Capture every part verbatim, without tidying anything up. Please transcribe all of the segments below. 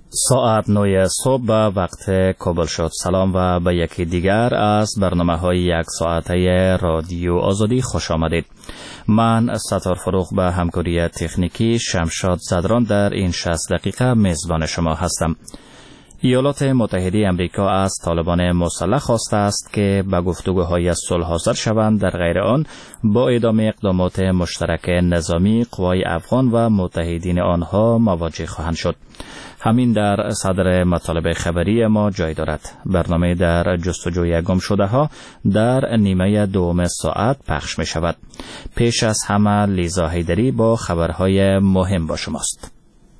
ساعت نه صبح به وقت کابل شد. سلام و به یکی دیگر از برنامه های یک ساعته رادیو آزادی خوش آمدید. من ستار فروغ به همکاری تکنیکی شمشاد زدران در این شصت دقیقه میزبان شما هستم. ایالات متحده امریکا از طالبان مسلح خواسته است که به گفتگوهای صلح حاضر شوند، در غیر آن با ادامه اقدامات مشترک نظامی قوای افغان و متحدین آنها مواجه خواهند شد. همین در صدر مطالب خبری ما جای دارد. برنامه در جستجوی گم شده ها در نیمه دوم ساعت پخش می شود. پیش از همه لیزا حیدری با خبرهای مهم با شماست.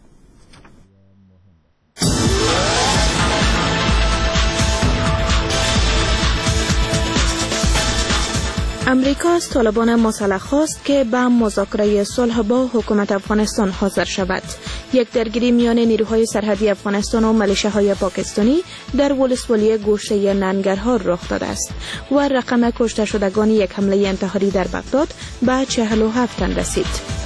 امریکا از طالبان مسلح خواست که به مذاکره صلح با حکومت افغانستان حاضر شود. یک درگیری میان نیروهای سرحدی افغانستان و ملیشه‌های پاکستانی در ولسوالی گوشه ننگرهار رخ داده است و رقم کشته شدگان یک حمله انتحاری در بغداد به چهل و هفت تن رسید.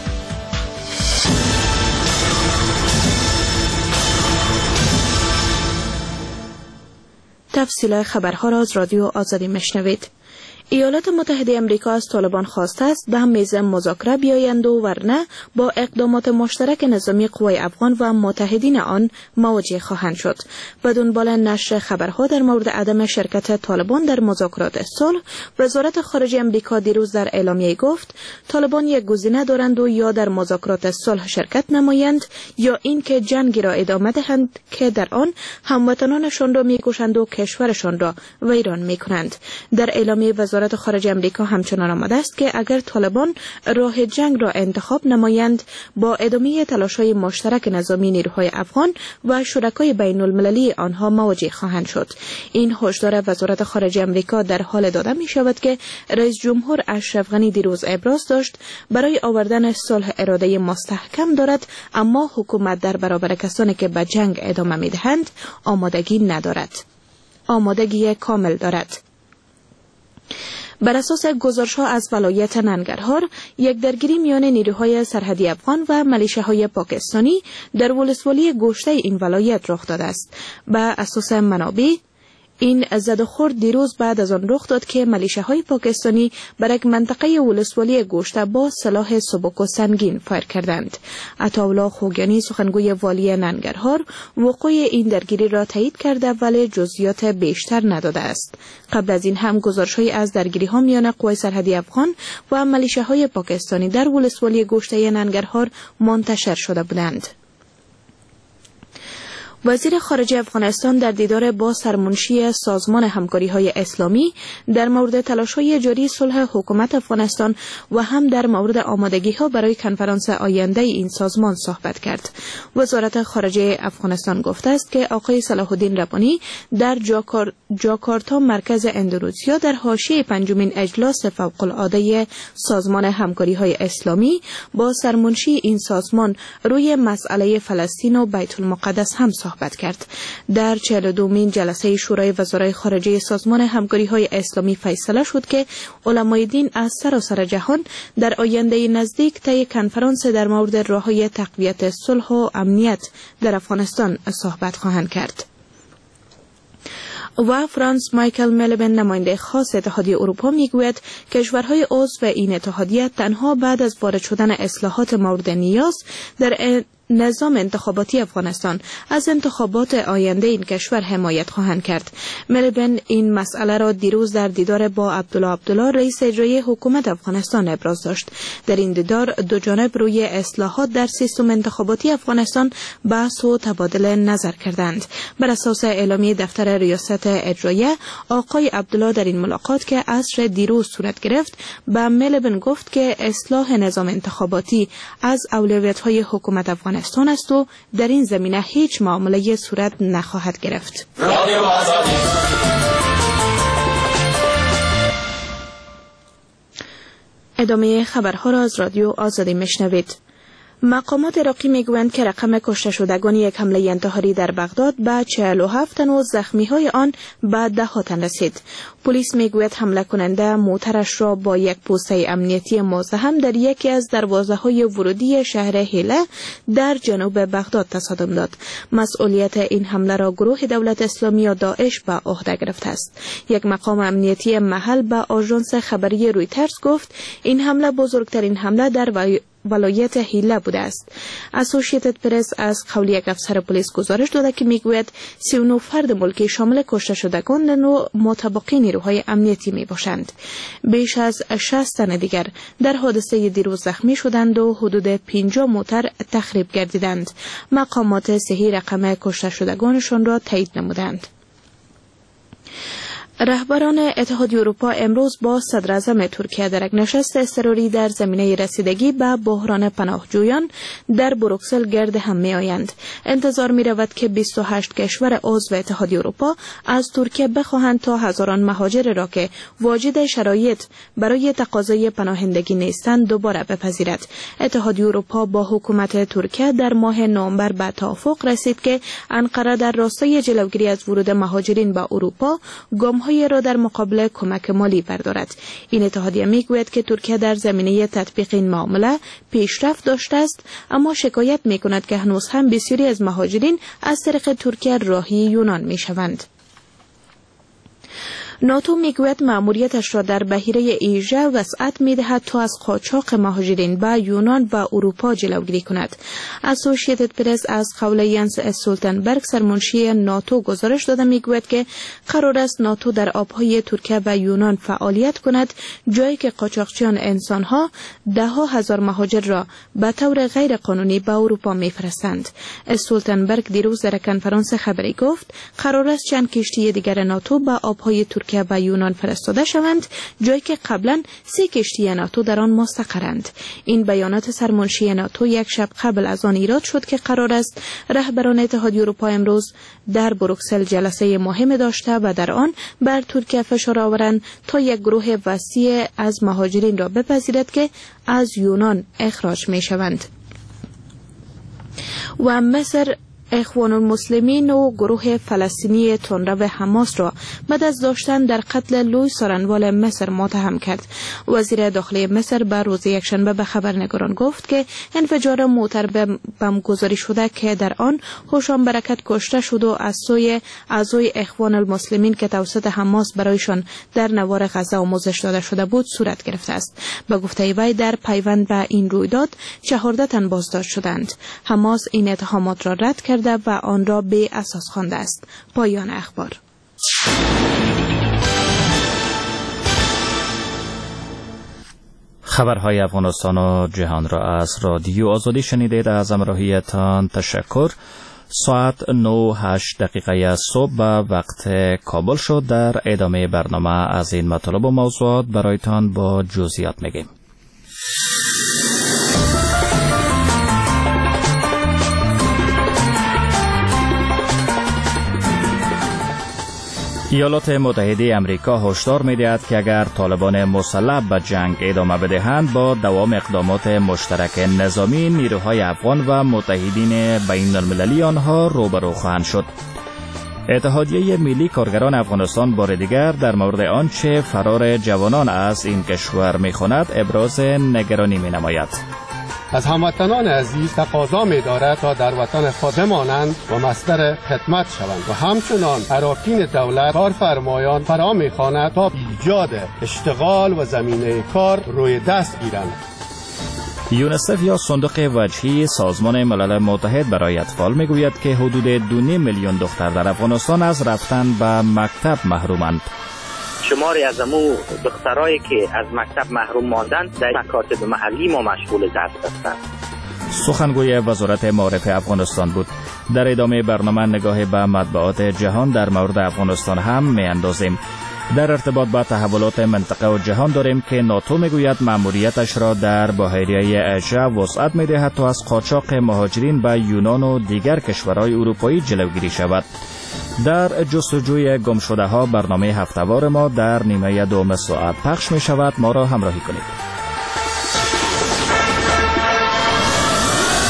تفصیل خبرها را از رادیو آزادی میشنوید. ایالات متحده امریکا از طالبان خواسته است به میز مذاکره بیایند و ورنه با اقدامات مشترک نظامی قوای افغان و متحدین آن مواجه خواهند شد. به دنبال نشر خبرها در مورد عدم شرکت طالبان در مذاکرات صلح، وزارت خارجه امریکا دیروز در اعلامیه گفت طالبان یک گزینه دارند و یا در مذاکرات صلح شرکت نمایند یا اینکه جنگی را ادامه دهند که در آن هموطنانشان را میکشند و کشورشان را ویران میکنند. در اعلامیه وزارت خارجه امریکا همچنان آمده است که اگر طالبان راه جنگ را انتخاب نمایند با ادامه تلاش‌های مشترک نظامی نیروهای افغان و شرکای بین المللی آنها مواجه خواهند شد. این هشدار وزارت خارجه امریکا در حال داده می شود که رئیس جمهور اشرف غنی دیروز ابراز داشت برای آوردن صلح اراده مستحکم دارد، اما حکومت در برابر کسانی که به جنگ ادامه می دهند آمادگی ندارد. آمادگی کامل دارد. بر اساس گزارش‌ها از ولایت ننگرهار، یک درگیری میان نیروهای سرحدی افغان و ملیشه‌های پاکستانی در ولسوالی گوشته این ولایت رخ داده است. بر اساس منابع، این زد و خورد دیروز بعد از آن رخ داد که ملیشه‌های پاکستانی بر یک منطقه ولسوالی گوشته با سلاح سبک و سنگین فایر کردند. عطاالله خوگیانی سخنگوی والی ننگرهار وقوع این درگیری را تایید کرده ولی جزئیات بیشتر نداده است. قبل از این هم گزارش‌هایی از درگیری‌ها میان قوای سرحدی افغان و ملیشه‌های پاکستانی در ولسوالی گوشته ننگرهار منتشر شده بودند. وزیر خارجه افغانستان در دیدار با سرمنشی سازمان همکاری‌های اسلامی در مورد تلاش‌های جاری صلح حکومت افغانستان و هم در مورد آمادگی‌ها برای کنفرانس آینده این سازمان صحبت کرد. وزارت خارجه افغانستان گفته است که آقای صلاح الدین ربانی در جاکار... جاکارتا مرکز اندونزیا در حاشیه پنجمین اجلاس فوق‌العاده سازمان همکاری‌های اسلامی با سرمنشی این سازمان روی مسئله فلسطین و بیت المقدس هم صحبت کرد. در چهل و دومین جلسه شورای وزرای خارجه سازمان همکاری‌های اسلامی فیصله شد که علمای دین از سراسر جهان در آینده نزدیک طی کنفرانس در مورد راه‌های تقویت صلح و امنیت در افغانستان صحبت خواهند کرد. و فرانس مایکل ملیبن نماینده خاص اتحادیه اروپا میگوید کشورهای عضو این اتحادیه تنها بعد از وارد شدن اصلاحات مورد نیاز در نظام انتخاباتی افغانستان از انتخابات آینده این کشور حمایت خواهند کرد. ملیبن این مسئله را دیروز در دیدار با عبدالله عبدالله رئیس اجرایی حکومت افغانستان ابراز داشت. در این دیدار دو جانب روی اصلاحات در سیستم انتخاباتی افغانستان بحث و تبادل نظر کردند. بر اساس اعلامیه دفتر ریاست اجرایه، آقای عبدالله در این ملاقات که عصر دیروز صورت گرفت به ملیبن گفت که اصلاح نظام انتخاباتی از اولویت‌های حکومت افغانستان است و در این زمینه هیچ معامله صورت نخواهد گرفت. ادامه خبرها را از رادیو آزادی میشنوید. مقامات عراقی میگویند که رقم کشته شدگان یک حمله انتحاری در بغداد به چهل و هفت تن و زخمی های آن به ده ها تن رسید. پلیس میگوید حمله کننده موترش را با یک پوسته امنیتی مزاحم در یکی از دروازه های ورودی شهر هیله در جنوب بغداد تصادم داد. مسئولیت این حمله را گروه دولت اسلامی یا داعش به عهده گرفته است. یک مقام امنیتی محل به آژانس خبری رویترز گفت این حمله بزرگترین حمله در ولایت هیله بوده است. اسوسییتد پرس از قول یک افسر پلیس گزارش داده که میگوید سی و نه فرد ملکی شامل کشته شدگان و متبقی نیروهای امنیتی می باشند. بیش از شصت تن دیگر در حادثه دیروز زخمی شدند و حدود پنجاه موتر تخریب گردیدند. مقامات صحی رقم کشته شدگانشان را تایید نمودند. رهبران اتحادیه اروپا امروز با صدر اعظم ترکیه در یک نشست اضطراری در زمینه رسیدگی به بحران پناهجویان در بروکسل گرد هم می آیند. انتظار می رود که بیست و هشت کشور عضو اتحادیه اروپا از ترکیه بخواهند تا هزاران مهاجر را که واجد شرایط برای تقاضای پناهندگی نیستند دوباره بپذیرد. اتحادیه اروپا با حکومت ترکیه در ماه نوامبر به توافق رسید که انقره در راستای جلوگیری از ورود مهاجرین به اروپا گام‌های را در مقابل کمک مالی بردارد. این اتحادیه میگوید که ترکیه در زمینه تطبیق این معامله پیشرفت داشته است، اما شکایت میکند که هنوز هم بسیاری از مهاجرین از طریق ترکیه راهی یونان میشوند. ناتو میگوید مأموریتش را در بحیره ایژه وسعت میدهد تا از قاچاق مهاجرین به یونان و اروپا جلوگیری کند. اسوسییتد پرس از قول ینس استولتنبرگ سرمنشی ناتو گزارش داده میگوید که قرار است ناتو در آبهای ترکیه و یونان فعالیت کند، جایی که قاچاقچیان انسانها ده ها هزار مهاجر را به طور غیر قانونی به اروپا میفرستند. استولتنبرگ دیروز در کنفرانس خبری گفت قرار است چند کشتی دیگر ناتو به آبهای ترکیه و یونان فرستاده شوند، جایی که قبلا سه کشتی ناتو در آن مستقرند. این بیانات سرمنشی ناتو یک شب قبل از آن ایراد شد که قرار است رهبران اتحادیه اروپا امروز در بروکسل جلسه مهم داشته و در آن بر ترکیه فشار آورند تا یک گروه وسیع از مهاجرین را بپذیرد که از یونان اخراج می شوند. و مصر اخوان المسلمین و گروه فلسطینی تندرو حماس را بعد از داشتن در قتل لوی سارنوال مصر متهم کرد. وزیر داخلی مصر به روز یکشنبه به خبرنگاران گفت که انفجار موتر بمبگذاری شده که در آن هوشام برکت کشته شد و از سوی اعضای اخوان المسلمین که توسط حماس برایشان در نوار غزه آموزش داده شده بود صورت گرفته است. به گفته وی در پیوند به این رویداد چهارده تن بازداشت شدند. حماس این اتهامات را رد کرد و آن را به اساس خوانده است. پایان اخبار. خبرهای افغانستان و جهان را از رادیو آزادی شنیدید. از همراهیتان تشکر. ساعت نه و هشت دقیقه صبح به وقت کابل شد. در ادامه برنامه از این مطالب و موضوعات برایتان با جزئیات میگیم. ایالات متحده امریکا هشدار می‌دهد که اگر طالبان مسلح به جنگ ادامه بدهند با دوام اقدامات مشترک نظامی نیروهای افغان و متحدین بین المللی آنها روبرو خواهند شد. اتحادیه ملی کارگران افغانستان بار دیگر در مورد آنچه فرار جوانان از این کشور می‌خواند ابراز نگرانی می‌نماید. از هموطنان عزیز تقاضا می‌دارد تا در وطن خود بمانند و مصدر خدمت شوند و همچنان اراکین دولت کارفرمایان فرا می‌خواند تا ایجاد اشتغال و زمینه کار روی دست گیرند. یونیسف یا صندوق وجهی سازمان ملل متحد برای اطفال میگوید که حدود دو میلیون دختر در افغانستان از رفتن به مکتب محرومند. شماری از امو دخترایی که از مکتب محروم ماندند در مکاتب محلی ما مشغول درس هستند. سخنگوی وزارت معارف افغانستان بود. در ادامه برنامه نگاه به مطبوعات جهان در مورد افغانستان هم میاندازیم. در ارتباط با تحولات منطقه و جهان داریم که ناتو میگوید مأموریتش را در بحیره ایژه وسعت میدهد تا از قاچاق مهاجرین به یونان و دیگر کشورهای اروپایی جلوگیری شود. در جستجوی گم شده ها برنامه هفته‌وار ما در نیمه دوم ساعت پخش می شود. ما را همراهی کنید.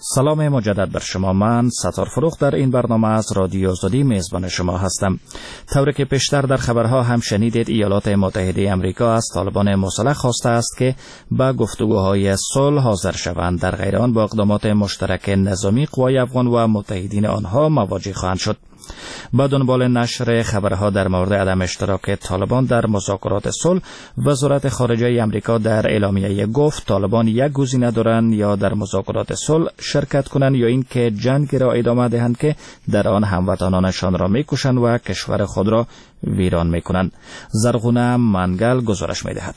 سلام مجدد بر شما. من ستار فروخ در این برنامه از رادیو آزادی میزبان شما هستم. طوری که پیشتر در خبرها هم شنیدید، ایالات متحده آمریکا از طالبان مسلح خواسته است که به گفتگوهای صلح حاضر شوند، در غیر آن با اقدامات مشترک نظامی قوای افغان و متحدین آنها مواجه خواهند شد. با دنبال نشر خبرها در مورد عدم اشتراک طالبان در مذاکرات صلح، وزارت خارجه آمریکا در اعلامیه گفت طالبان یک گزینه دارند: یا در مذاکرات صلح شرکت کنند یا اینکه جنگ را ادامه دهند که در آن هموطنانشان را میکشند و کشور خود را ویران میکنند. زرغونه منگل گزارش میدهد.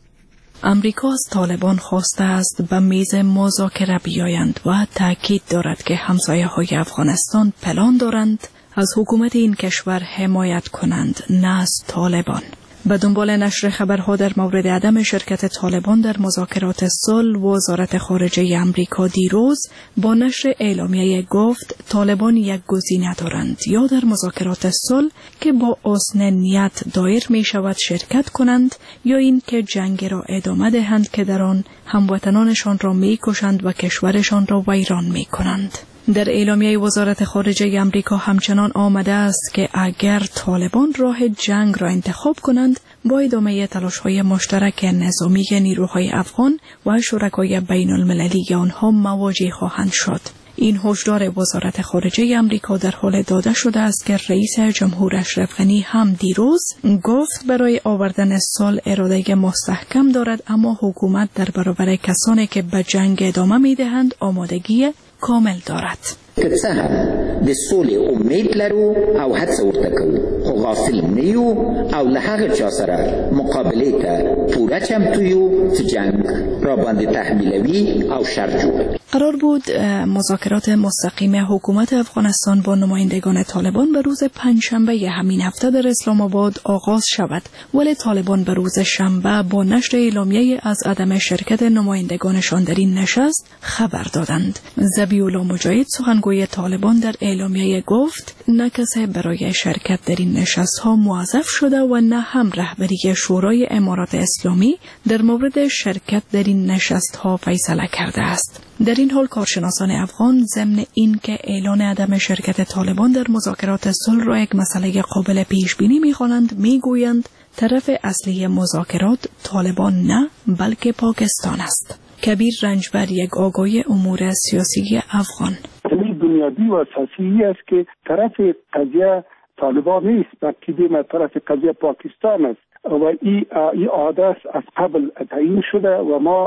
امریکا از طالبان خواسته است به میز مذاکره بیایند و تاکید دارد که همسایه‌های افغانستان پلان دارند از حکومت این کشور حمایت کنند، نه از طالبان. به دنبال نشر خبرها در مورد عدم شرکت طالبان در مذاکرات صلح، وزارت خارجه آمریکا دیروز با نشر اعلامیه گفت طالبان یک گزینه دارند: یا در مذاکرات صلح که با حسن نیت دایر می شود شرکت کنند، یا این که جنگ را ادامه دهند که در آن هموطنانشان را می کشند و کشورشان را ویران می کنند. در اعلامیه وزارت خارجه آمریکا همچنان آمده است که اگر طالبان راه جنگ را انتخاب کنند، با ادامه تلاش‌های مشترک نظامی نیروهای افغان و شرکای بین المللی آنها مواجه خواهند شد. این هشدار وزارت خارجه آمریکا در حال داده شده است که رئیس جمهور اشرف غنی هم دیروز گفت برای آوردن صلح اراده مستحکم دارد، اما حکومت در برابر کسانی که به جنگ ادامه می‌دهند آمادگی کامل دارد. که څه هم د سولې امید لرو او هڅه ورته کوو، خو غافل نه یو او له هغه چا سره مقابلې ته پوره چمتو یو چې جنگ را باندې تحمیلوي او شر جوړوي. قرار بود مذاکرات مستقیم حکومت افغانستان با نمایندگان طالبان به روز پنجشنبه همین هفته در اسلام آباد آغاز شود، ولی طالبان به روز شنبه با نشر اعلامیه از عدم شرکت نمایندگانشان در این نشست خبر دادند. ذبیح‌الله مجاهد سخنگوی طالبان در اعلامیه گفت نه کسی برای شرکت در این نشست‌ها موظف شده و نه هم رهبری شورای امارات اسلامی در مورد شرکت در این نشست‌ها فیصله کرده است. در این حال کارشناسان افغان ضمن این که اعلان عدم شرکت طالبان در مذاکرات صلح را یک مسئله قابل پیش بینی می‌خوانند، می‌گویند طرف اصلی مذاکرات طالبان نه بلکه پاکستان است. کبیر رنجبر، یک آگوی امور سیاسی افغان: بنیادی و اساسی است که طرف قضیه طالبان نیست، بلکه طرف قضیه پاکستان است و این ای عادت از قبل تعیین شده و ما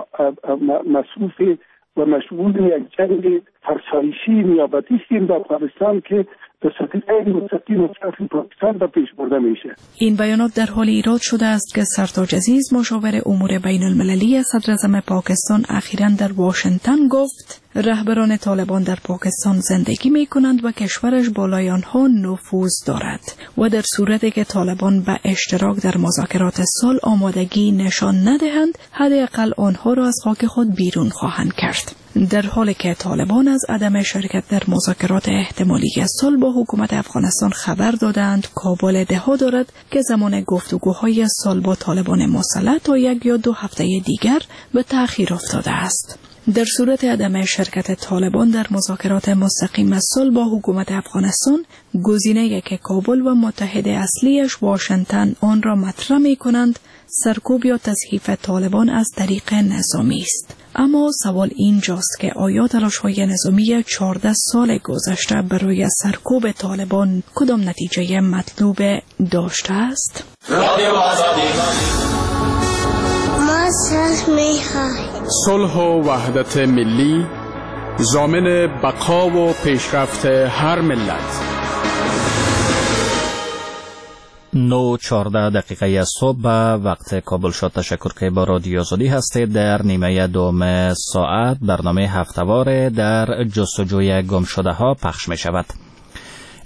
مصروف و مشغول یک جنگ فرسایشی نیابتی هستیم در افغانستان که به سطح مستقیم و طرف پاکستان به پیش برده میشه. این بیانات در حال ایراد شده است که سرتاج عزیز، مشاور امور بین المللی صدر اعظم پاکستان، اخیراً در واشنگتن گفت رهبران طالبان در پاکستان زندگی می کنند و کشورش بالای آنها نفوذ دارد و در صورتی که طالبان به اشتراک در مذاکرات صلح آمادگی نشان ندهند، حداقل آنها را از خاک خود بیرون خواهند کرد. در حالی که طالبان از عدم شرکت در مذاکرات احتمالی صلح با حکومت افغانستان خبر دادند، کابل ادعا دارد که زمان گفتگوهای صلح با طالبان مسلح تا یک یا دو هفته دیگر به تأخیر افتاده است. در صورت عدم شرکت طالبان در مذاکرات مستقیم صلح با حکومت افغانستان، گزینه‌ای که کابل و متحد اصلیش واشنگتن آن را مطرح می‌کنند، سرکوب یا تضعیف طالبان از طریق نظامی است. اما سوال اینجاست که آیا تلاش‌های نظامی چهارده سال گذشته برای سرکوب طالبان کدام نتیجه مطلوب داشته است؟ رادیو آزادی. ما صلح می‌خواهیم. صلح و وحدت ملی ضامن بقا و پیشرفت هر ملت. نو چهارده دقیقه صبح به وقت کابل شد. تشکر که با رادیو آزادی هستید. در نیمه دوم ساعت برنامه هفته‌وار در جستجوی گم شده ها پخش می شود.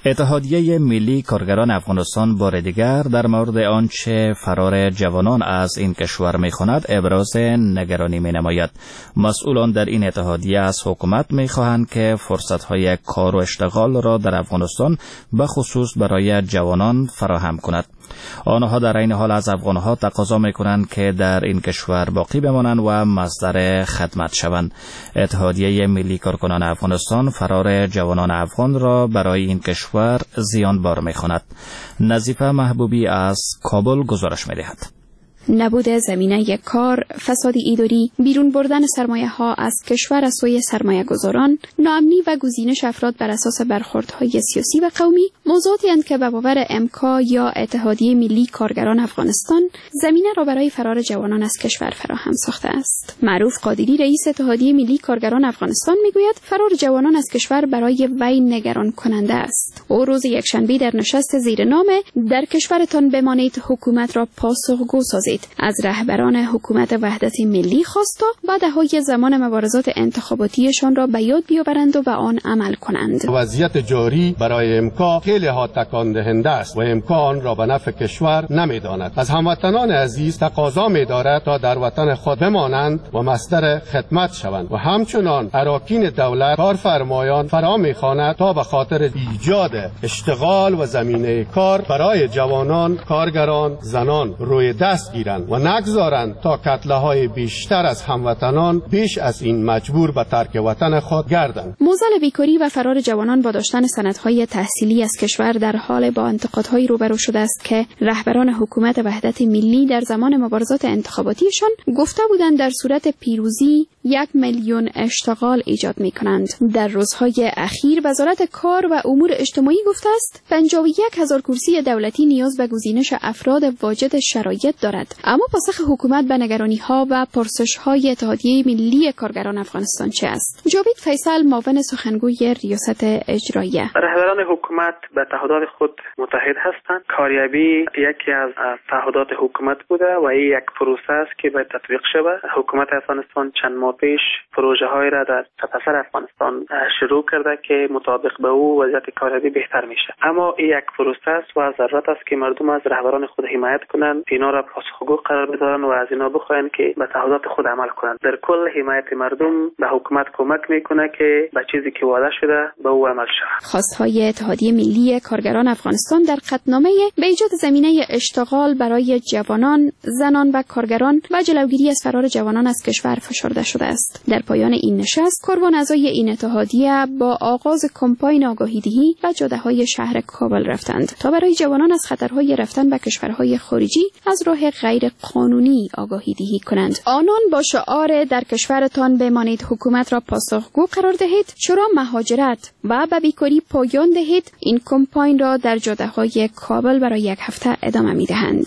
اتحادیه ملی کارگران افغانستان بار دیگر در مورد آنچه فرار جوانان از این کشور می‌خواند ابراز نگرانی می‌نماید. مسئولان در این اتحادیه از حکومت می‌خواهند که فرصت‌های کار و اشتغال را در افغانستان به خصوص برای جوانان فراهم کند. آنها در این حال از افغانها تقاضا می‌کنند که در این کشور باقی بمانند و مصدر خدمت شوند. اتحادیه ملی کارکنان افغانستان فرار جوانان افغان را برای این کشور زیانبار می‌خواند. نظیفه محبوبی از کابل گزارش می‌دهد. نبود زمینه کار، فساد اداری، بیرون بردن سرمایه ها از کشور از سوی سرمایه گذاران، ناامنی و گزینش افراد بر اساس برخوردهای سیاسی و قومی موضوعاتی اند که به باور امکا یا اتحادیه ملی کارگران افغانستان زمینه را برای فرار جوانان از کشور فراهم ساخته است. معروف قادری رئیس اتحادیه ملی کارگران افغانستان میگوید فرار جوانان از کشور برای وی نگران کننده است. او روز یکشنبه در نشست زیر نام در کشورتان بمانید حکومت را پاسخگو سازید از رهبران حکومت وحدت ملی خواست تا بعدهای زمان مبارزات انتخاباتیشان را به یاد بیاورند و به آن عمل کنند. وضعیت جاری برای امکا خیلی ها تکان دهنده است و امکا آن را به نفع کشور نمیداند. از هموطنان عزیز تقاضا می‌دارد تا در وطن خود بمانند و مصدر خدمت شوند و همچنان اراکین دولت کارفرمایان فرا می‌خواند تا به خاطر ایجاد اشتغال و زمینه کار برای جوانان، کارگران، زنان روی دست و نگذارند تا کتله‌های بیشتر از هموطنان بیش از این مجبور به ترک وطن خود گردند. موزل بیکاری و فرار جوانان با داشتن سندهای تحصیلی از کشور در حال با انتقادهای روبرو شده است که رهبران حکومت وحدت ملی در زمان مبارزات انتخاباتیشان گفته بودند در صورت پیروزی یک میلیون اشتغال ایجاد می کنند. در روزهای اخیر وزارت کار و امور اجتماعی گفته است پنجاه و یک هزار کرسی دولتی نیاز به گزینش افراد واجد شرایط دارد. اما پاسخ حکومت به نگرانی‌ها و پرسش‌های اتحادیه ملی کارگران افغانستان چه است؟ جاوید فیصل معاون سخنگوی ریاست اجراییه: رهبران حکومت به تعهدات خود متحد هستند. کاریابی یکی از تعهدات حکومت بوده و این یک پروسه است که باید تطبیق شود. حکومت افغانستان چند ماه پیش پروژه‌های را در سرتاسر افغانستان شروع کرده که مطابق به او وضعیت کاریابی بهتر میشه. اما این یک پروسه است و ضرورت است که مردم از رهبران خود حمایت کنند، اینا را پاسخگو قرار بدهند و از اینا بخواهند که به تعهدات خود عمل کنند. در کل حمایت مردم به حکومت کمک میکنه که به چیزی که وعده شده به او عمل شود. خواستهای اتحادیه ملی کارگران افغانستان در قطعنامه به ایجاد زمینه اشتغال برای جوانان، زنان و کارگران و جلوگیری از فرار جوانان از کشور فشرده شده است. در پایان این نشست کاروان اعضای این اتحادیه با آغاز کمپاین آگاهی‌دهی و جاده‌های شهر کابل رفتند تا برای جوانان از خطرهای رفتن به کشورهای خارجی از راه غیر قانونی آگاهی دهی کنند. آنان با شعار در کشورتان بمانید حکومت را پاسخگو قرار دهید، شورا مهاجرت و به بیکاری پایان دهید این کمپاین را در جاده‌های کابل برای یک هفته ادامه می‌دهند.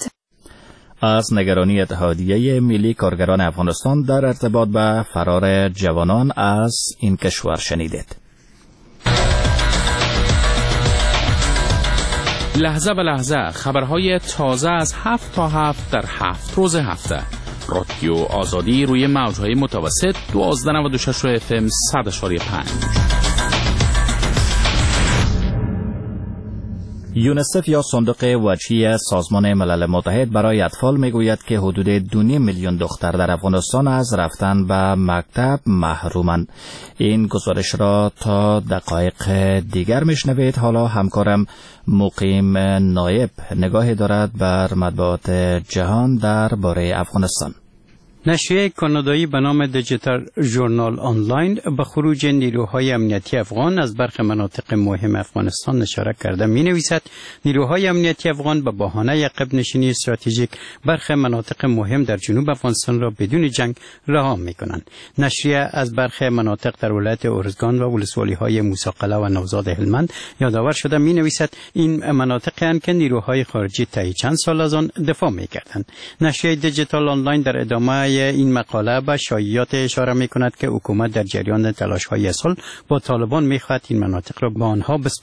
از نگرانی اتحادیه ملی کارگران افغانستان در ارتباط به فرار جوانان از این کشور شنیدید. لحظه به لحظه خبرهای تازه از هفت تا هفت در هفت روز هفته. رادیو آزادی روی موجهای متوسط دوازده نود و شش اف ام صد اشاری پنج. یونیسف یا صندوق وجهی سازمان ملل متحد برای اطفال میگوید که حدود دو میلیون دختر در افغانستان از رفتن به مکتب محرومند. این گزارش را تا دقایق دیگر میشنوید. حالا همکارم مقیم نایب نگاهی دارد بر مطبوعات جهان درباره افغانستان. نشریه کانادایی به نام دیجیتال ژورنال آنلاین به خروج نیروهای امنیتی افغان از برخی مناطق مهم افغانستان اشاره کرده می نویسد نیروهای امنیتی افغان به بهانه عقب نشینی استراتژیک برخی مناطق مهم در جنوب افغانستان را بدون جنگ رها می کنند. نشریه از برخی مناطق در ولایت ارزگان و ولسوالی های موسی قلعه و نوزاد هلمند یادآور شده می نویسد این مناطقی اند که نیروهای خارجی طی چند سال از آن دفاع می کردند. نشریه دیجیتال آنلاین در ادامه این مقاله به شایعات اشاره می کند که حکومت در جریان تلاش‌های صلح با طالبان می خواهد این مناطق را به آنها بسپارد.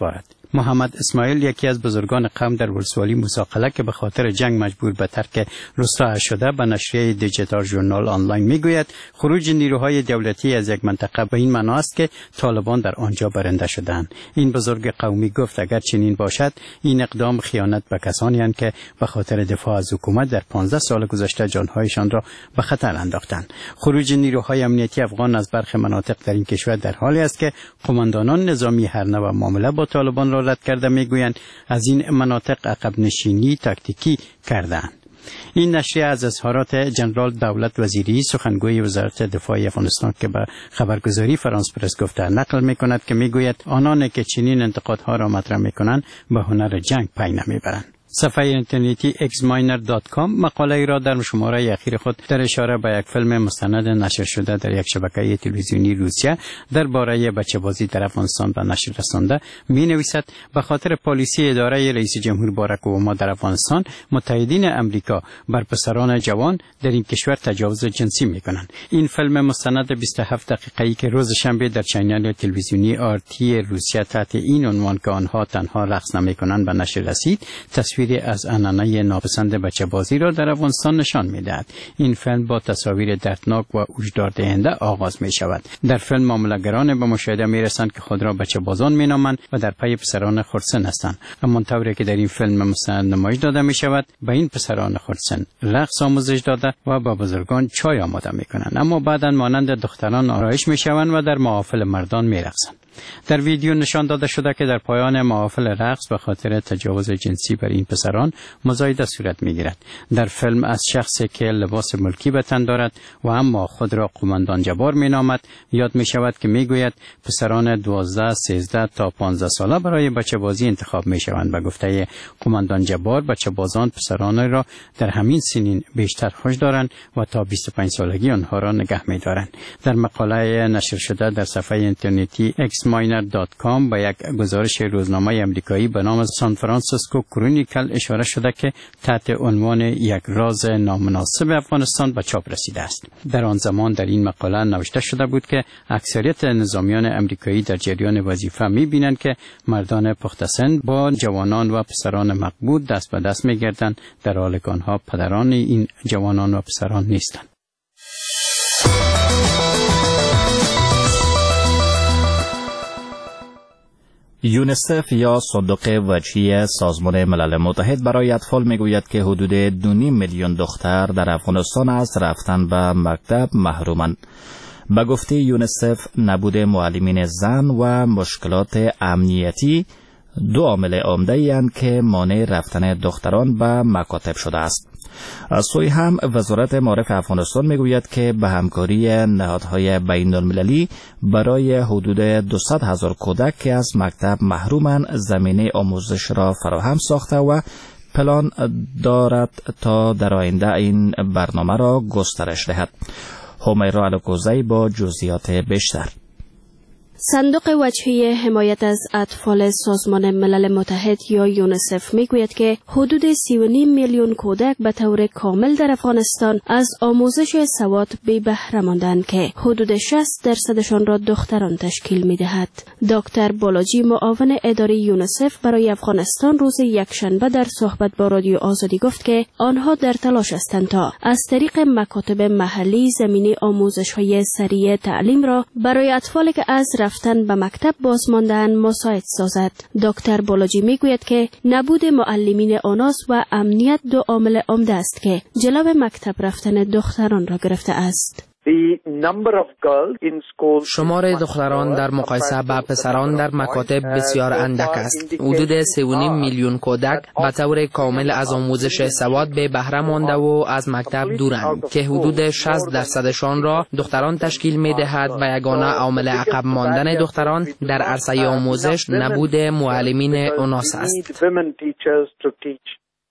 محمد اسماعیل یکی از بزرگان قوم در ولسوالی موسی که به خاطر جنگ مجبور به ترک روستا شده به نشریه دیجیتال ژورنال آنلاین میگوید خروج نیروهای دولتی از یک منطقه به این معنا است که طالبان در آنجا برنده شدند. این بزرگ قومی گفت اگر چنین باشد این اقدام خیانت به کسانی است که به خاطر دفاع از حکومت در پانزده سال گذشته جانهایشان را به خطر انداختند. خروج نیروهای امنیتی افغان از برخی مناطق در این کشور در حالی است که قماندانان نظامی هر نوع معامله با طالبان را رد کرده میگویند از این مناطق عقب نشینی تاکتیکی کردند. این نشریه از اظهارات جنرال دولت وزیری سخنگوی وزارت دفاع افغانستان که به خبرگزاری فرانس پرس گفته نقل میکند که میگوید آنان که چنین انتقادها را مطرح میکنند به هنر جنگ پی نمیبرند. صفحه اینترنتی ایکس ماینر دات کام مقاله ای را در شماره اخیر خود در اشاره به یک فیلم مستند نشر شده در یک شبکه تلویزیونی روسیه درباره بچه‌بازی در افغانستان به نشر رسانده می نویسد به خاطر پالیسی اداره رئیس جمهور باراک اوباما در افغانستان متحدین امریکا بر پسران جوان در این کشور تجاوز جنسی می کنند. این فیلم مستند بیست و هفت دقیقه‌ای که روز شنبه در چینل تلویزیونی آر تی روسیه تحت این عنوان که آنها تنها رقص نمی کنند به نشر رسید تصویر از عنعنه ناپسند بچه بازی را در افغانستان نشان می‌دهد. این فیلم با تصاویر دردناک و هشداردهنده آغاز می شود. در فیلم معامله‌گران به مشاهده می‌رسند که خود را بچه بازان می‌نامند و در پی پسران خردسن هستند. اما طوری که در این فیلم مستند نمایش داده می شود به این پسران خردسن رقص آموزش داده و با بزرگان چای آماده می‌کنند، اما بعداً مانند دختران آرایش می‌شوند و در محافل مردان می‌رقصند. در ویدیو نشان داده شده که در پایان محافل رقص به خاطر تجاوز جنسی بر این پسران مزایده صورت می‌گیرد. در فیلم از شخصی که لباس ملکی به تن دارد و اما خود را قماندان جبار می‌نامد یاد می‌شود که می‌گوید پسران دوازده، سیزده تا پانزده ساله برای بچه بازی انتخاب می‌شوند. به گفته قماندان جبار بچه بازان پسران را در همین سنین بیشتر خوش دارند و تا بیست و پنج سالگی آنها را نگه می‌دارند. در مقاله نشر شده در صفحه اینترنتی ایکس ماینر دات کام با یک گزارش روزنامه آمریکایی به نام سان فرانسیسکو کرونیکل اشاره شده که تحت عنوان یک راز نامناسب افغانستان به چاپ رسیده است. در آن زمان در این مقاله نوشته شده بود که اکثریت نظامیان آمریکایی در جریان وظیفه می‌بینند که مردان پخته سن با جوانان و پسران مقبول دست به دست می‌گردند، در حالی که آنها پدران این جوانان و پسران نیستند. یونیسف یا صندوق وجهی سازمان ملل متحد برای اطفال میگوید که حدود دو نیم میلیون دختر در افغانستان از رفتن به مکتب محرومند. به گفته یونیسف نبود معلمین زن و مشکلات امنیتی دو عامل عمده اند که مانع رفتن دختران به مکاتب شده است. از سوی هم وزارت معارف افغانستان میگوید که به همکاری نهادهای بین المللی برای حدود دویست هزار کودک که از مکتب محرومند زمینه آموزش را فراهم ساخته و پلان دارد تا در آینده این برنامه را گسترش دهد. همیرا الکوزی با جزئیات بیشتر. صندوق وجهی حمایت از اطفال سازمان ملل متحد یا یونیسف میگوید که حدود سی و نیم میلیون کودک به طور کامل در افغانستان از آموزش سواد بی بهره ماندند که حدود شصت درصدشان را دختران تشکیل میدهد. دکتر بالاجی معاون اداره یونیسف برای افغانستان روز یکشنبه در صحبت با رادیو آزادی گفت که آنها در تلاش هستند تا از طریق مکاتب محلی زمینه آموزش‌های سریع تعلیم را برای اطفالی که از رفتن به مکتب باز ماندن مساعد سازد. دکتر بالاجی میگوید که نبود معلمین آناس و امنیت دو عامل عمده است که جلو مکتب رفتن دختران را گرفته است. شمار دختران در مقایسه با پسران در مکاتب بسیار اندک است. حدود سه و نیم میلیون کودک به طور کامل از آموزش سواد به بهره مانده و از مکتب دورند که حدود شصت درصدشان را دختران تشکیل می دهد و یگانه عامل عقب ماندن دختران در عرصه آموزش نبود معلمین آناس است.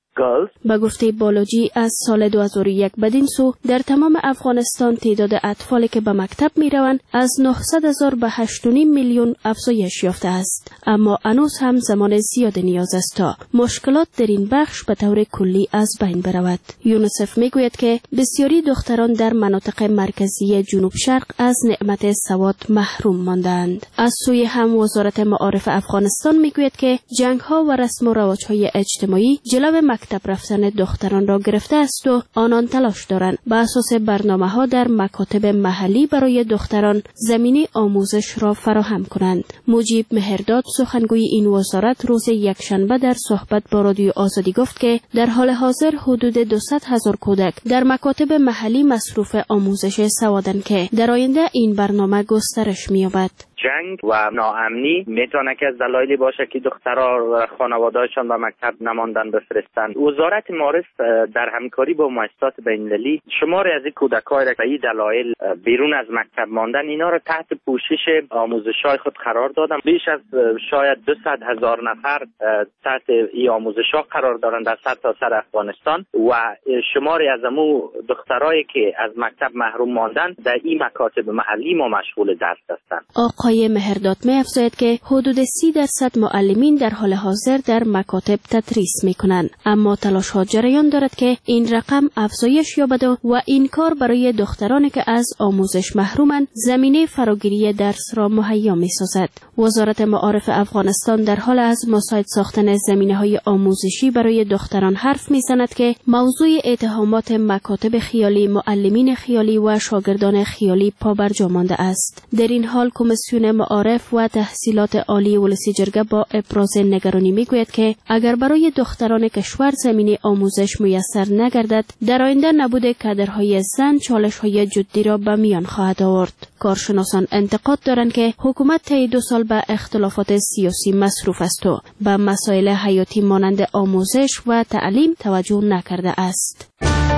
به گفته بالاجی از سال دو هزار و یک بدین سو در تمام افغانستان تعداد اطفالی که به مکتب می روند از نهصد هزار به هشت و نیم میلیون افزایش یافته است، اما هنوز هم زمان زیاد نیاز است تا مشکلات در این بخش به طور کلی از بین برود. یونیسف می گوید که بسیاری دختران در مناطق مرکزی جنوب شرق از نعمت سواد محروم ماندند. از سوی هم وزارت معارف افغانستان می گوید که جنگ ها و رسم و رواج های اجتماعی جلو مکتب رفتن دختران را گرفته است و آنان تلاش دارند به اساس برنامه ها در مکاتب محلی برای دختران زمینه آموزش را فراهم کنند. مجیب مهرداد سخنگوی این وزارت روز یکشنبه در صحبت با رادیو آزادی گفت که در حال حاضر حدود دویست هزار کودک در مکاتب محلی مصروف آموزش سوادند که در آینده این برنامه گسترش می‌یابد. جنگ و ناامنی میتونه که از دلایلی باشه که دخترها و خانواده‌هاشون به مکتب نماندن بفرستند. وزارت معارف در همکاری با مؤسسات بین‌المللی شماری از این کودک‌ها را به این دلایل بیرون از مکتب ماندن اینا را تحت پوشش آموزش‌های خود قرار دادن. بیش از شاید دویست هزار نفر تحت این آموزش‌ها قرار دارند در سرتاسر افغانستان و شماری از امو دخترایی که از مکتب محروم ماندن در این مکاتب محلی ما مشغول درس هستند. آقای مهرداد می افزاید که حدود سی درصد معلمین در حال حاضر در مکاتب تدریس می کنند، اما تلاش ها جریان دارد که این رقم افزایش یابد و این کار برای دخترانی که از آموزش محرومند زمینه فراگیری درس را مهیا می سازد. وزارت معارف افغانستان در حال از مساعد ساختن زمینه های آموزشی برای دختران حرف می زند که موضوع اتهامات مکاتب خیالی، معلمین خیالی و شاگردان خیالی پابرجا مانده است. در این حال کمیسیون معارف و تحصیلات عالی ولسی جرگه با ابراز نگرانی میگوید که اگر برای دختران کشور زمینه آموزش میسر نگردد، در آینده نبود کادرهای زن چالش‌های جدی را به میان خواهد آورد. کارشناسان انتقاد دارند که حکومت طی دو سال به اختلافات سیاسی مصروف است و به مسائل حیاتی مانند آموزش و تعلیم توجه نکرده است.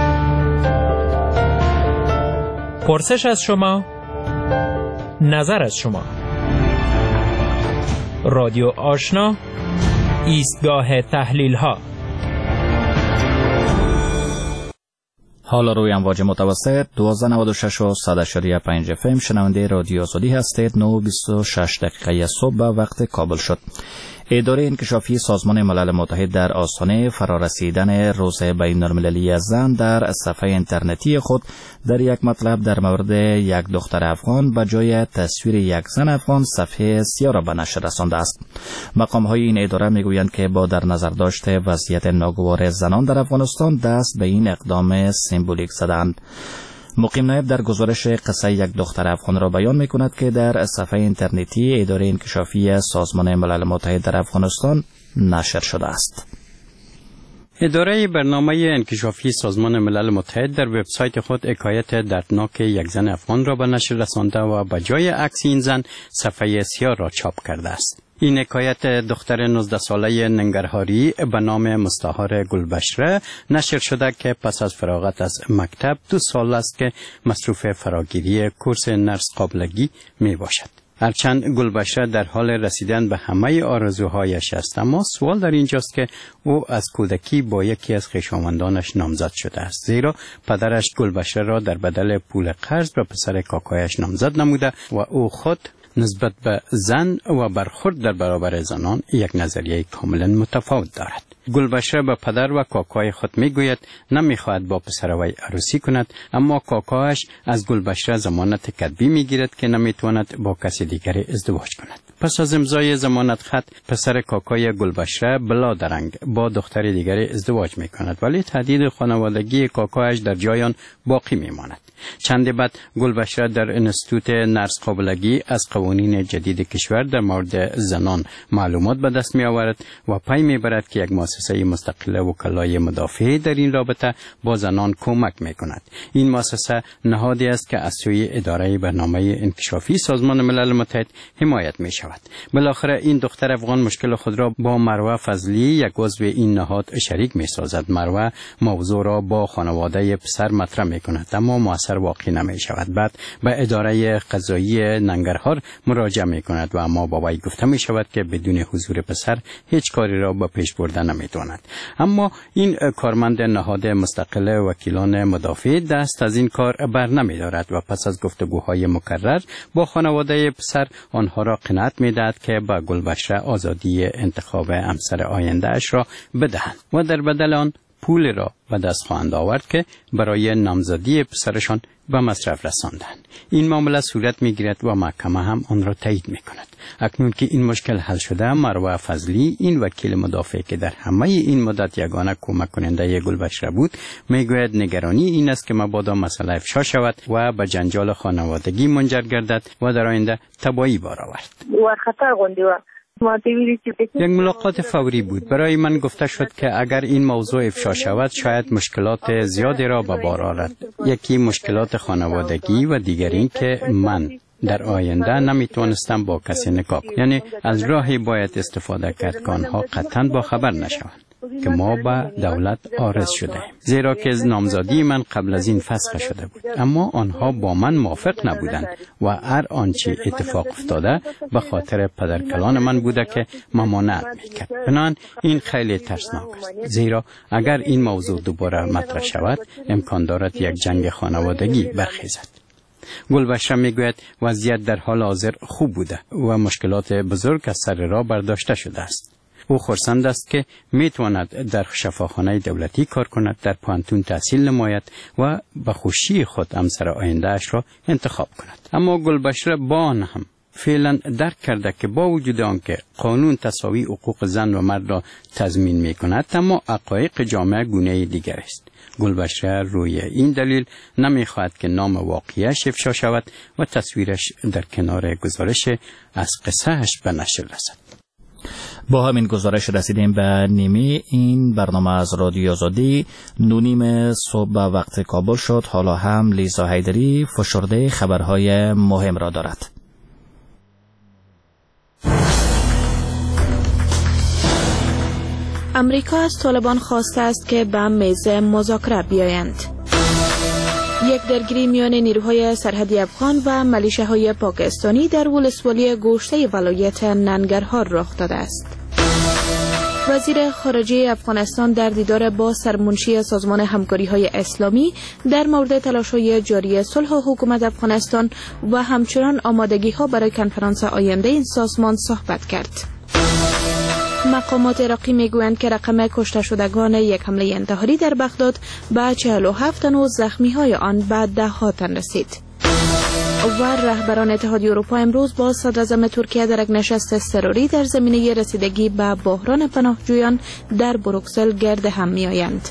پرسش از شما، نظر از شما. رادیو آشنا، ایستگاه تحلیل ها. حالا روی امواج متوسط دوازده نود و شش و صد و شش و پنج اف ام شنونده رادیو آزادی هستید. نه و بیست و شش دقیقه صبح به وقت کابل شد. اداره انکشافی سازمان ملل متحد در آستانه فرارسیدن روز بین المللی زن در صفحه اینترنتی خود در یک مطلب در مورد یک دختر افغان به جای تصویر یک زن افغان صفحه سیاه را به نشر رسانده است. مقام های این اداره میگویند که با در نظر داشته وضعیت ناگوار زنان در افغانستان دست به این اقدام سمبولیک زدند. مقیم نایب در گزارش قصه یک دختر افغان را بیان می کند که در صفحه اینترنتی اداره انکشافی سازمان ملل متحد در افغانستان نشر شده است. اداره برنامه انکشافی سازمان ملل متحد در وبسایت خود حکایت دردناک یک زن افغان را به نشر رسانده و به جای عکس این زن صفحه سیاه را چاپ کرده است. این حکایت دختر نوزده ساله ننگرهاری به نام مستعار گلبشره نشر شده که پس از فراغت از مکتب دو سال است که مصروف فراگیری کورس نرس قابلگی می باشد. هرچند گلبشره در حال رسیدن به همه آرزوهایش است، اما سوال در اینجاست که او از کودکی با یکی از خویشاوندانش نامزد شده است، زیرا پدرش گلبشره را در بدل پول قرض به پسر کاکایش نامزد نموده و او خود نسبت به زن و برخورد در برابر زنان یک نظریه کاملا متفاوت دارد. گلبشره به پدر و کاکای خود میگوید نمیخواهد با پسر وی عروسی کند، اما کاکایش از گلبشره ضمانت کتبی میگیرد که نمیتواند با کسی دیگر ازدواج کند. پس از امضای ضمانت خط پسر کاکای گلبشره بلا درنگ با دختر دیگر ازدواج میکند، ولی تهدید خانوادگی کاکایش در جایان باقی میماند. چند بعد گلبشره در انستیتوت نرس قابلگی از قوانین جدید کشور در مورد زنان معلومات به دست می آورد و پی می برد که یک مؤسسه مستقل وکلای مدافع در این رابطه با زنان کمک می کند. این مؤسسه نهادی است که از سوی اداره برنامه انکشافی سازمان ملل متحد حمایت می شود. شود. بالاخره این دختر افغان مشکل خود را با مروه فضلی یک عضو این نهاد شریک می سازد. مروه موضوع را با خانواده پسر مطرح می کند اما موثر واقع نمی شود. بعد به اداره قضایی ننگرهار مراجعه می کند و اما با وی گفته می شود که بدون حضور پسر هیچ کاری را به پیش بردن نمی تواند. اما این کارمند نهاد مستقل وکیلان مدافع دست از این کار بر نمی دارد و پس از گفتگوهای مکرر با خانواده پسر آنها را قناعت می دهد که با گلبشره آزادی انتخاب همسر آینده اش را بدهند و در بدل آن پول را به دست خواهند آورد که برای نامزدی پسرشان به مصرف رساندند. این معامله صورت می گیرد و محکمه هم آن را تایید می کند. اکنون که این مشکل حل شده، مروه فضلی این وکیل مدافع که در همه این مدت یگانه کمک کننده گلبشره بود می گوید نگرانی این است که مبادا مسئله افشا شود و به جنجال خانوادگی منجر گردد و در آینده تباهی بار آورد. یک ملاقات فوری بود. برای من گفته شد که اگر این موضوع افشا شود شاید مشکلات زیادی را به بار آورد. یکی مشکلات خانوادگی و دیگر این که من در آینده نمیتوانستم با کسی نکاح کنم. یعنی از راهی باید استفاده کرد که آنها قطعا با خبر نشوند که ما به دولت عارض شده ایم. زیرا که نامزدی من قبل از این فسخ شده بود اما آنها با من موافق نبودند و هر آنچه اتفاق افتاده به خاطر پدرکلان من بوده که ممانعت میکرد. بنابراین این خیلی ترسناک است، زیرا اگر این موضوع دوباره مطرح شود امکان دارد یک جنگ خانوادگی برخیزد. گلبشره میگوید وضعیت در حال حاضر خوب بوده و مشکلات بزرگ از سر راه برداشته شده است. او خرسند است که میتواند در شفاخانه دولتی کار کند، در پانتون تحصیل نماید و به خوشی خود همسر آینده اش را انتخاب کند. اما گلبشره با آن هم فعلا درک کرده که با وجود آنکه قانون تساوی حقوق زن و مرد را تضمین می کند اما حقایق جامعه گونه دیگر است. گلبشره روی این دلیل نمیخواهد که نام واقعیش افشا شود و تصویرش در کنار گزارش از قصهش به نشر رسد. با همین گزارش رسیدیم به نیمه این برنامه از رادیو آزادی. نونیم صبح وقت کابل شد. حالا هم لیزا حیدری فشرده خبرهای مهم را دارد. امریکا از طالبان خواسته است که به میز مذاکره بیایند. یک درگیری میان نیروهای سرحدی افغان و ملیشه‌های پاکستانی در ولسوالی گوشته ولایت ننگرهار رخ داده است. وزیر خارجه افغانستان در دیدار با سرمنشی سازمان همکاری‌های اسلامی در مورد تلاش‌های جاری صلح و حکومت افغانستان و همچنان آمادگی‌ها برای کنفرانس آینده این سازمان صحبت کرد. مقامات عراقی میگویند که رقم کشته شدگان یک حمله انتحاری در بغداد به چهل و هفت تن و زخمی‌های آن به ده ها تن رسید. و رهبران اتحادیه اروپا امروز با صدراعظم ترکیه در یک نشست اضطراری در زمینه رسیدگی به بحران پناهجویان در بروکسل گرد هم می‌آیند.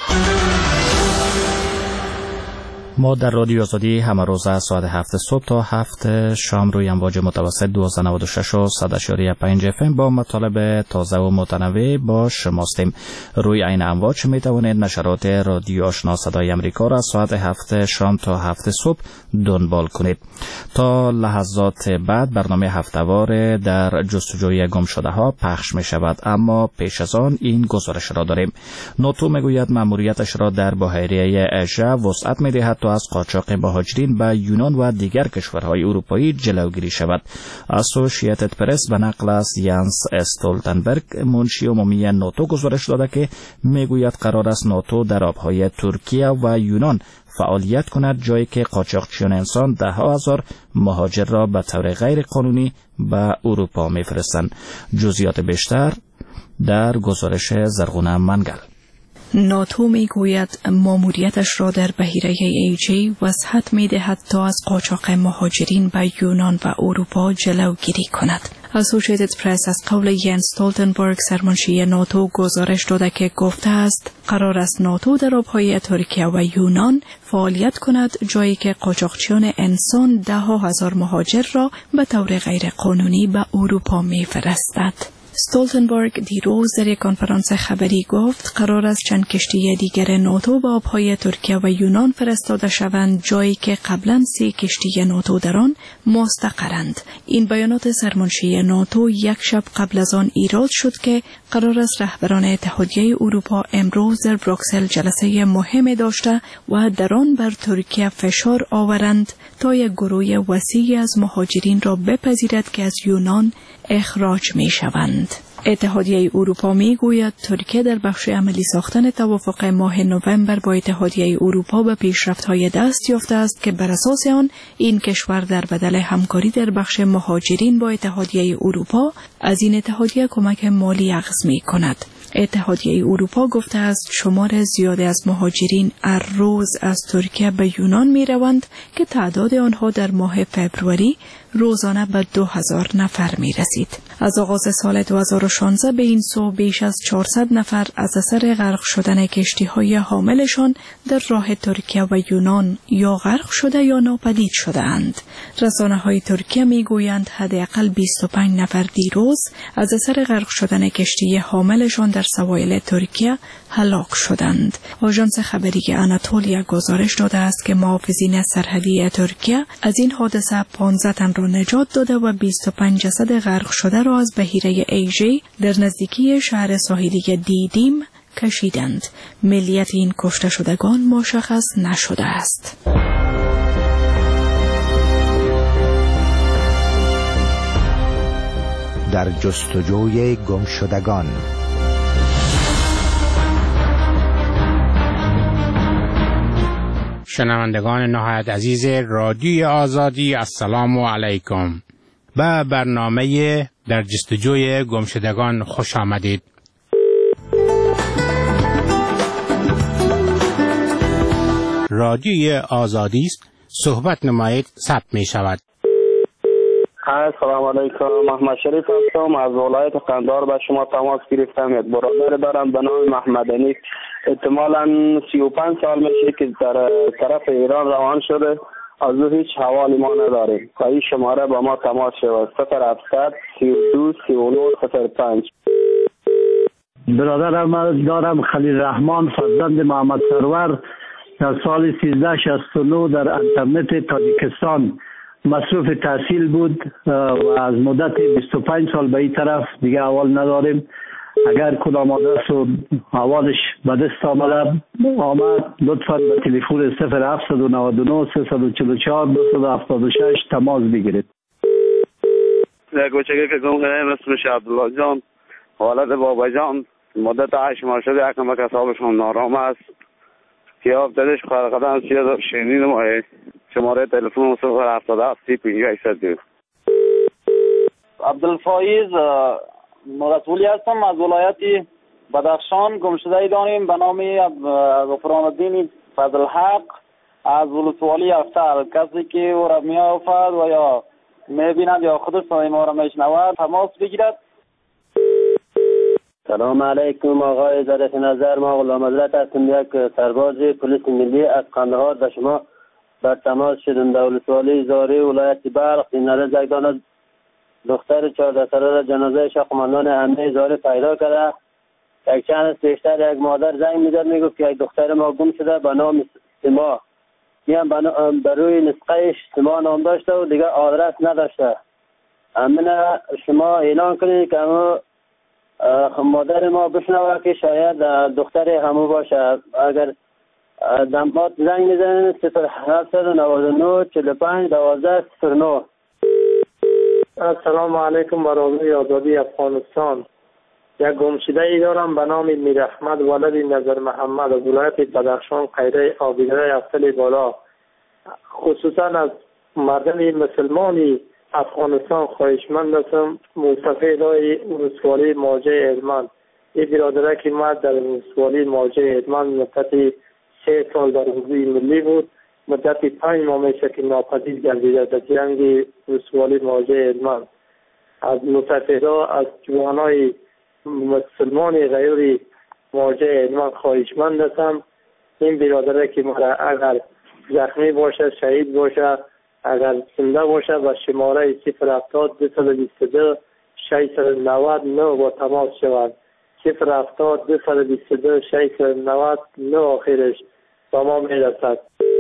ما در رادیو آزادی همه روز از ساعت هفت صبح تا هفت شام روی امواج متوسط دویست و نود و شش و صد و پنج اف ام با مطالب تازه و متنوع با شماستیم. روی این امواج می توانید نشرات رادیو آشنا صدای امریکا را ساعت هفت شام تا هفت صبح دنبال کنید. تا لحظات بعد برنامه هفته‌وار در جستجوی گم شده ها پخش می شود، اما پیش از آن این گزارش را داریم. ناتو می گوید مأموریتش را در بحیره اژه وسعت می دهد تا از قاچاق مهاجرین به یونان و دیگر کشورهای اروپایی جلوگیری شود. اسوسییتد پرس به نقل از یانس استولتنبرگ منشی عمومی ناتو گزارش داده که میگوید قرار است ناتو در آبهای ترکیه و یونان فعالیت کند، جایی که قاچاقچیان انسان ده ها هزار مهاجر را به طور غیر قانونی به اروپا میفرستند. جزئیات بیشتر در گزارش زرغونه منگل. ناتو می گوید ماموریتش را در بحیره ایجی وسعت می دهد تا از قاچاق مهاجرین به یونان و اروپا جلوگیری کند. اسوسییتد پرس از قول یانس استولتنبرگ سرمنشی ناتو گزارش داده که گفته است قرار است ناتو در آبهای ترکیه و یونان فعالیت کند، جایی که قاچاقچیان انسان ده ها هزار مهاجر را به طور غیر قانونی به اروپا می فرستد. استولتنبرگ دیروز در یک کنفرانس خبری گفت قرار است چند کشتی دیگر ناتو به آبهای ترکیه و یونان فرستاده شوند، جایی که قبلا سه کشتی ناتو در آن مستقرند. این بیانات سرمنشی ناتو یک شب قبل از آن ایراد شد که قرار است رهبران اتحادیه اروپا امروز در بروکسل جلسه مهم داشته و در آن بر ترکیه فشار آورند تا یک گروه وسیعی از مهاجرین را بپذیرد که از یونان اخراج می شوند. اتحادیه اروپا می گوید ترکیه در بخش عملی ساختن توافق ماه نوامبر با اتحادیه اروپا به پیشرفت‌های دست یافته است که بر اساس آن این کشور در بدل همکاری در بخش مهاجرین با اتحادیه اروپا از این اتحادیه کمک مالی اخذ می کند. اتحادیه اروپا گفته است شمار زیادی از مهاجرین هر روز از ترکیه به یونان می روند که تعداد آنها در ماه فبروری روزانه به دو هزار نفر می رسید. از آغاز سال دو هزار و شانزده به این سو بیش از چهارصد نفر از اثر غرق شدن کشتی های حاملشان در راه ترکیه و یونان یا غرق شده یا ناپدید شده اند. رسانه های ترکیه می گویند حداقل بیست و پنج نفر دیروز از اثر غرق شدن کشتی حاملشان در سواحل ترکیه هلاک شدند. آژانس خبری آناتولیا گزارش داده است که محافظین سرحدی ترکیه از این حادثه پانزده تن را نجات داده و بیست و پنج جسد غرق شده را از بحیره ایژه در نزدیکی شهر ساحلی دیدیم کشیدند. ملیت این کشته شدگان مشخص نشده است. در جستجوی گم شدگان. شنوندگان نهایت عزیز رادیوی آزادی، السلام علیکم. به برنامه در جستجوی گمشدگان خوش آمدید. رادیوی آزادی است، صحبت نمایید ثبت می شود. السلام علیکم، محمد شریف هستم از ولایت قندهار به شما تماس گرفتم. یک برادر دارم به نام محمد انیس، احتمالاً سی و پنج سال میشه که در طرف ایران روان شده، از او هیچ حوالی ما نداریم و این شماره با ما تماس شود صفر هفتصد سی و دو سی و نه صفر پنج. برادرم دارم خلیل رحمان، فرزند محمد سرور، در سال سیزده شصت و نه در انترنت تاجیکستان مصروف تحصیل بود و از مدت بیست و پنج سال به این طرف دیگه احوال نداریم. اگر کدام آدرس و احوالش به دست آمده آمد لطفاً به تلفن صفر هفت نه نه سه چهار چهار دو هفت شش تماس بگیرید. گوچگی که گم کنه اسمش عبدالله جان، والد بابا جان، مدت هشت ماه شده یکم که حسابشون نارام است که افتادش خرقدن سیاد شنین ماه. شماره تلفن صفر هفتاد و هفت سی پنجاه هشتصد دو. عبدالفایز مرسولی هستم از ولایت بدخشان. گمشده داریم به نام غفران الدین فضل حق از ولسوالی افتر. کسی که او را می آفد و یا می بیند یا خود صدای ما را می شنود تماس بگیرد. سلام علیکم آقای ذات نظر، ما غلام حضرت هستم، یک سرباز پلیس ملی از قندهار به شما بر تماس شدم. در ولسوالی زاری ولایت بلخ این زگدان از دختر چهارده ساله را جنازه شاه قماندان امنیه زاری پیدا کرده. یک چند پیشتر یک مادر زنگ میداد میگفت که یک دختر ما گم شده به نام سما، میان بر روی نسخهش سما نام داشته و دیگه آدرس نداشته. امنه شما اعلان کنید که همه مادر ما بشنوه که شاید دختر همو باشه. اگر دمپات زنگ میزنید صفر هفت نه نه چهل و پنج دوازده صفر نه. السلام علیکم بر رادیوی آزادی افغانستان. یک گمشده ای دارم به نام میر احمد ولد نظر محمد از ولایت بدخشان قیره آبیدره افصل بالا. خصوصا از مردم مسلمانی افغانستان خواهشمند هستم مصطفی لای ولسوالی موجه هلمند. این برادره که مرد در ولسوالی موجه هلمند مدت سه سال در حوزه ملی بود، مدت پنج ماه میشه که ناپدید گردیده در جنگ ولسوالی موجه هلمند. از متفقا از جوانای مسلمان غیر موجه هلمند خواهشمند هستم این برادره که مرا اگر زخمی باشه، شهید باشه، اگر زنده باشه و شماره صفر هفتاد دو بیست و دو ششصد و نود نه با تماس شود. صفر هفتاد دو صد و بیست و دو ششصد و نود نه آخرش با ما میرسد.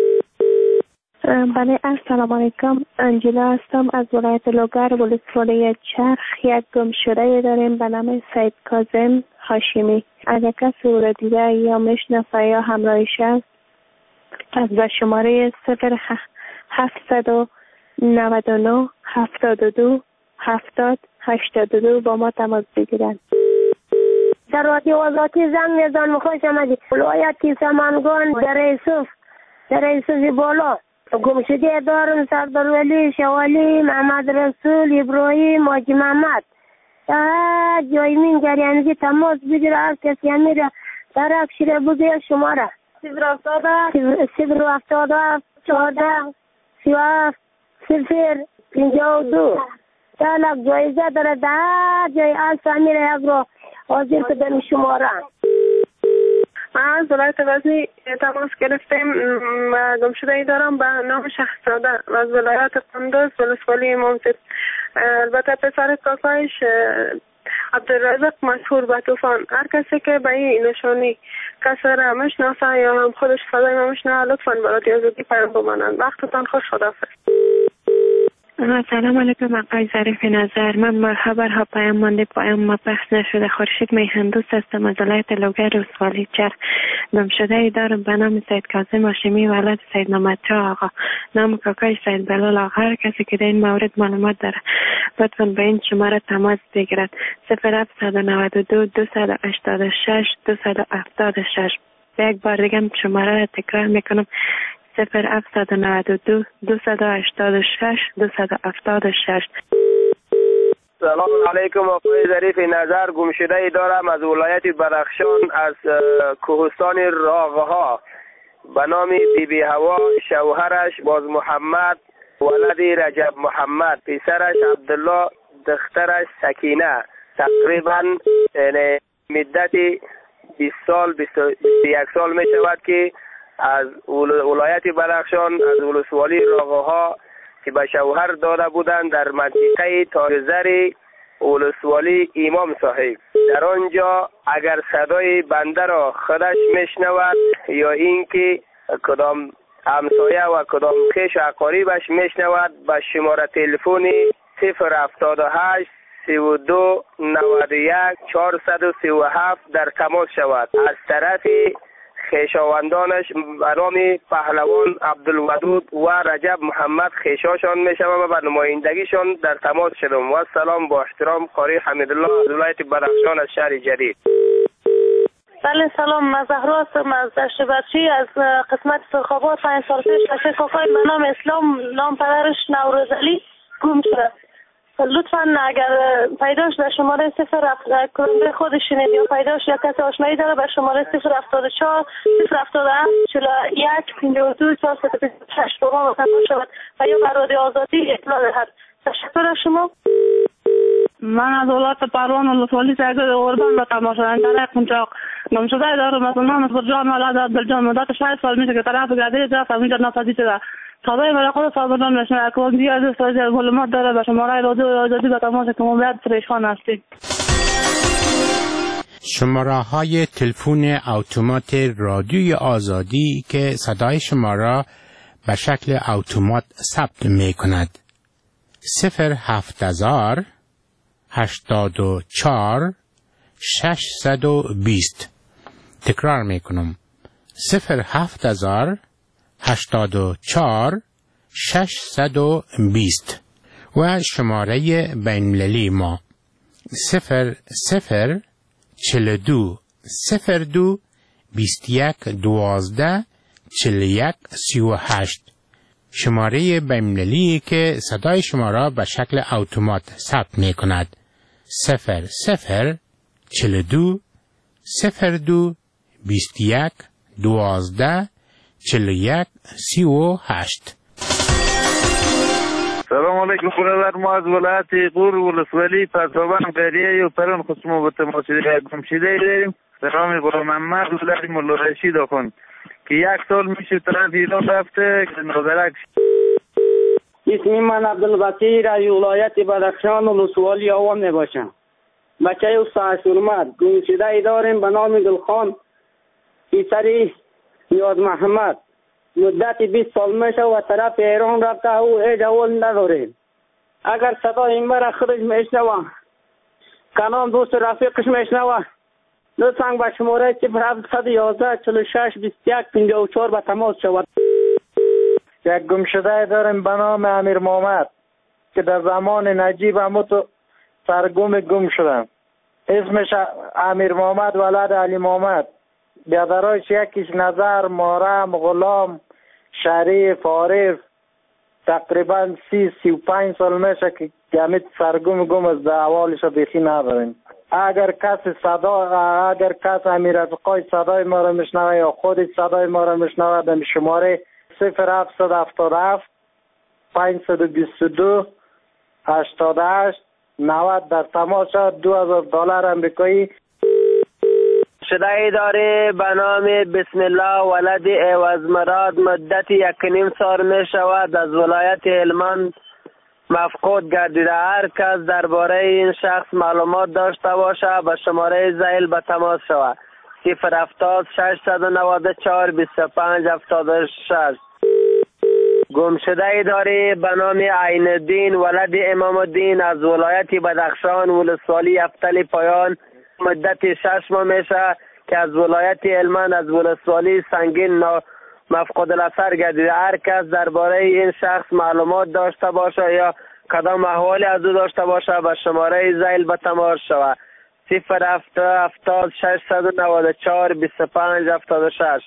بله، السلام علیکم. انجلا هستم از ولایت لوگر، ولسوالی چرخ. یک گمشده داریم به نام سید کاظم هاشمی. اگر کسی او را دیده یا میشناسه یا همراهش است، از به شماره صفر هفتصد و نود و نه هفتاد و دو هفتاد هشتاد و دو با ما تماس بگیرند. در رادیو آزادی زنگ میزنم. خوش آمدید. ولایت سمنگان در یوسف در یوسف بالا گمشده دارم. سردار ولی، شوالی، محمد رسول، ابراهیم، حاجی محمد. جای من گریانگی تماس بگیره. هر کسی میره در اکشیره بگیره شماره صفر هفتاد صفر هفتاد چهارده سی و هفت صفر پنجاه و دو. تلک جایزه داره. در جای الفا میره یک رو حاضر کدن شماره. از ولایت غزنی تماس گرفتیم. گمشده ای دارم به نام شهزاده و از ولایت قندوز ولسوالی امامزاده. البته پسر کاکایش عبدالرزاق مشهور به طوفان. هر کسی که به این نشانی کسی را مشناسه یا هم خودش صدای ما مشناسه لطفاً به رادیو آزادی پیام بمانند. وقتتان خوش. خداحافظ. سلام علیکم آقای ظریف نظر. من خبرها پیام مانده پیام ما پخش نشده. خورشید میهندوست هستم از ولایت لوگر ولسوالی چرخ. گمشده ای دارم به نام سید کاظم هاشمی ولد سید نامترا آقا. نام کاکای سید بلال آقا. هر کسی که در این مورد معلومات داره لطفاً به این شماره تماس بگیرد. صفر هفتصد و نود و دو دویست و هشتاد و شش دویست و هفتاد و شش. یک بار دیگه شماره را تکرار میکنم. صفر هفتصد و نود و دو دویست و هشتاد و شش دویست و هفتاد و شش. سلام علیکم آقای ظریف نظر. گمشده ای دارم از ولایت بدخشان از کوهستان راغها به نام بی بی هوا. شوهرش باز محمد ولدی رجب محمد، پسرش عبدالله، دخترش سکینه. تقریبا مدت بیست سال بیست و یک سال می شود که از ولایت بدخشان از ولسوالی راغها که به شوهر داده بودند در منطقه تاجزر ولسوالی امام صاحب. در آنجا اگر صدای بنده را خودش میشنود یا اینکه کدام همسایه و کدام خویش و اقاربش میشنود به شماره تلفنی صفر هفتاد و هشت سی و دو نود و یک چهارصد و سی و هفت در تماس شود. از طرف خیشاوندانش به نام پهلوان عبدالودود و رجب محمد خیشاشان میشوم و به نمایندگیشان در تماس شدم. و السلام. با احترام قاری حمیدالله از ولایت بدخشان از شهر جدید. بله سلام. من زهرا هستم از دشت بچی از قسمت سرخابات. پنج سال پیش بچه کاکای به نام اسلام نام پدرش نوروز علی گم شده. لطفاً اگر پیداش به شماره صفر هفتاد کننده خودش شنید یا پیداش یا کسی آشنایی داره به شماره صفر هفتاد و چهار صفر هفتاد و هفت چهل و یک پنجاه و دو چهارصد و بیست و شش با ما تماس شود و یا بر رادیو آزادی اطلاع دهد. تشکر از شما. من از ولایت پروان ولسوالی سرگرد اوربان به تماس شدن در قنچاق گمشده دارم. از نام فرجان ولد عبدالجان مدت شش سال میشه که طرف گردی رفت اینجا ناپدید شده. صدای مرا خود سازمان نشنه اکوان دیگه از استاجه معلومات داره به شماره رادیو آزادی به تماس که موبایل پریشان هستید. شماره های تلفن اتومات رادیوی آزادی که صدای شما را به شکل اتومات ثبت می کند. صفر هفت هزار هشتاد و چهار ششصد و بیست. تکرار می کنم. صفر هفت هزار هشتاد و چهار ششصد و بیست. و شماره بین‌المللی ما صفر صفر چهل و دو صفر دو بیست و یک دوازده چهل و یک سی و هشت. شماره بین‌المللی که صدای شما را به شکل اتومات ثبت می کند. صفر صفر چهل و دو صفر دو بیست و یک دوازده چهل و یک سی و هشت. سلام علیکم برادر. ما از ولایت غور ولسوالی پسابان قریه و پران خصمو به تماس گمشده داریم. سلام غلام محمد ولایت مولا رشید آخوند که یک سال میشه طرف ایران رفته که نظرک. اسمی من عبدالبصیر از ولایت بدخشان ولسوالی آوان می باشم. بچه استاد حرمت گمشده ای داریم به نام گلخان پسر نیاز محمد. مدت بیست سال میشه و طرف ایران رفته او هیچ اول نداریم. اگر صدای این مرا خودش میشنوه کنام دوست رفیقش میشنوه لطفاً به شماره صفر هفتصد و یازده چهل و شش بیست و یک پنجاه و چهار به تماس شود. یک گمشده داریم به نام امیر محمد که در زمان نجیب هموتو سرگم گم شدن. اسمش امیر محمد ولد علی محمد. بیادرایش یکیش نظر، مارم، غلام، شریف، عارف. تقریبا سی سی و پنج سال میشه که گمید سرگم گم از احوالش بیخی نداریم. اگر کس صدا اگر کس امیر رفیقای صدای ما را میشنوه یا خودش صدای ما را میشنوه در شماره صفر هفتصد و هفتاد و هفت پانصد و بیست و دو هشتاد و هشت نود در تماس شد. دو هزار دلار امریکایی. شده ای داره به نام بسم الله ولد عوض مراد. مدت یک نیم سال می شود از ولایت هلمند مفقود گردیده. هر کس درباره این شخص معلومات داشته باشه به شماره زیل به تماس شود. صفر هفتاد ششصد و نود و چهار بیست و پنج هفتاد و شش. گم شده ای داری به نام عین الدین ولد امام الدین از ولایت بدخشان ولسوالی افتل پایان. مدت شش ماه میشه که از ولایت هلمند از ولسوالی سنگین مفقود الاثر گردیده. هر کس درباره این شخص معلومات داشته باشه یا کدام احوالی از او داشته باشه به شماره زیل به تماس شود. صفر هفتاد ششصد و نود و چهار بیست و پنج هفتاد و شش.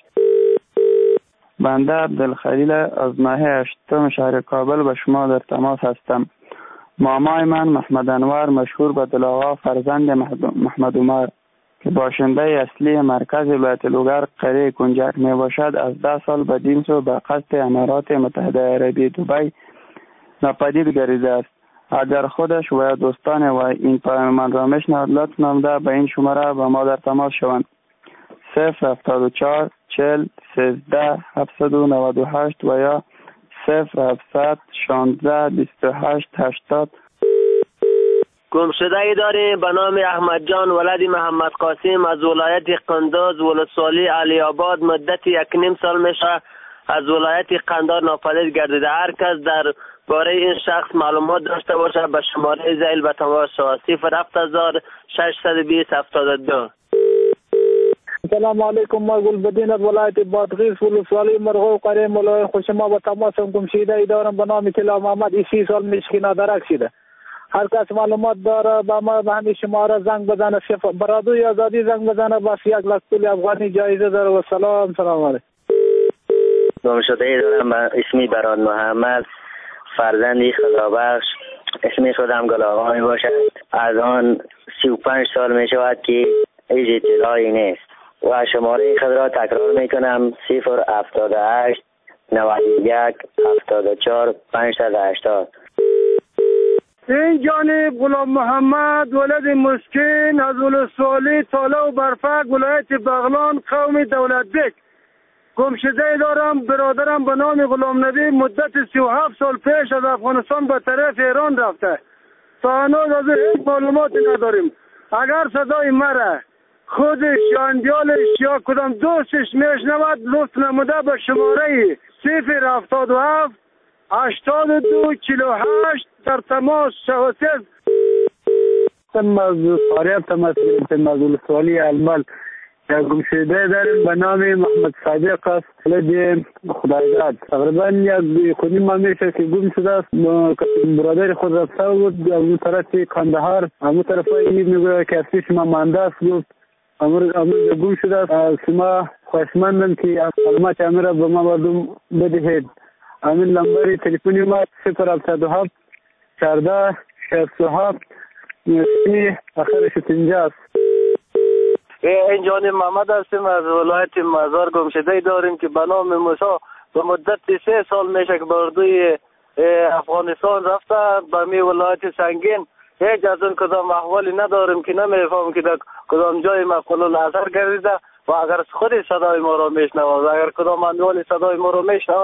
بنده عبدالخلیل از ناحیه هشتم شهر کابل به شما در تماس هستم. مامای من محمد انور مشهور به دلاغا فرزند محمد عمر که باشنده اصلی مرکز ولایت لوگر قریه کنجک می باشد از ده سال به دین سو به قصد امارات متحده عربی دبی ناپدید گردیده است. اگر خودش و یا دوستان و این پیام من را میشنوند لطف نموده به این شماره با ما در تماس شوند. صفر هفتاد و چهار چهل سیزده هفتصد و نود و هشت و یا صفر هفتصد شانزده بیست و هشت هشتاد. گمشده ای داریم به نام احمد جان ولد محمد قاسم از ولایت قندوز ولسوالی علی آباد. مدت یک نیم سال میشه از ولایت قندار ناپدید گردیده. هر کس در باره این شخص معلومات داشته باشه به شماره زیل به تماس شود. صفر هفت هزار ششصد و بیست هفتاد و دو. سلام علیکم. ما گلبدین از ولایت بادغیس ولسوالی مرغو قریه مولای خوش ما به تماس گمشده ای دارم به نام طلا محمد. سی سال میشه نادرک شده. هر کس معلومات داره با ما به همین شماره زنگ بزنه. صفر برادوی آزادی زنگ بزنه بس یک لک پول افغانی جایزه داره. و سلام سلام علیکم. گمشده ای دارم به اسمی براد محمد فرزندی خدابخش. اسمی خودم گلاغا می باشد. از آن سی و پنج سال می شود که هیچ اطلاعی نیست و شماره خود را تکرار می کنم. صفر هفتاد و هشت نود و یک هفتاد و چهار پانصد و هشتاد. این جانب غلام محمد ولد مسکین از ولسوالی تاله و برفک ولایت بغلان قوم دولت بک. گمشده دارم برادرم به نام غلام نبی مدت سی و هفت سال پیش از افغانستان به طرف ایران رفته. تا هنوز از هیچ معلوماتی نداریم. اگر صدای مرا خودش یا اندیالش یا کدام دوستش میشنود لطف نموده به شماره صفر هفتاد و هفت هشتاد و دو چهل و هشت در تماس شود. تم از فاریاب تماس گرفتیم از ولسوالی المال. یا گمشده داریم به نام محمد صادق است ولد خدایداد. تقریبا یک خودی ما میشه که گم شده است. برادر خود رفته بود از اون طرف کندهار همون طرف میگوید که اصلیش ما مانده است. گفت امروز امروز گم شده است. از شما خواهشمندم که معلومات امیر به ما مردم بدهید. امیر نمبر تلفنی ما صفر هفتاد و هفت چهارده شصت و هفت نصفی آخرش پنجاه است. این جانب محمد هستیم از ولایت مزار. گمشده داریم که به نام موسی به مدت سه سال میشه که بردوی افغانستان رفته به می ولایت سنگین. هیچ از اون کدام احوالی نداریم که نمیفهم که در کدام جای مفعول الاثر گردیده و اگر خود صدای ما را میشنوند اگر کدام اندوالی صدای ما را میشنوند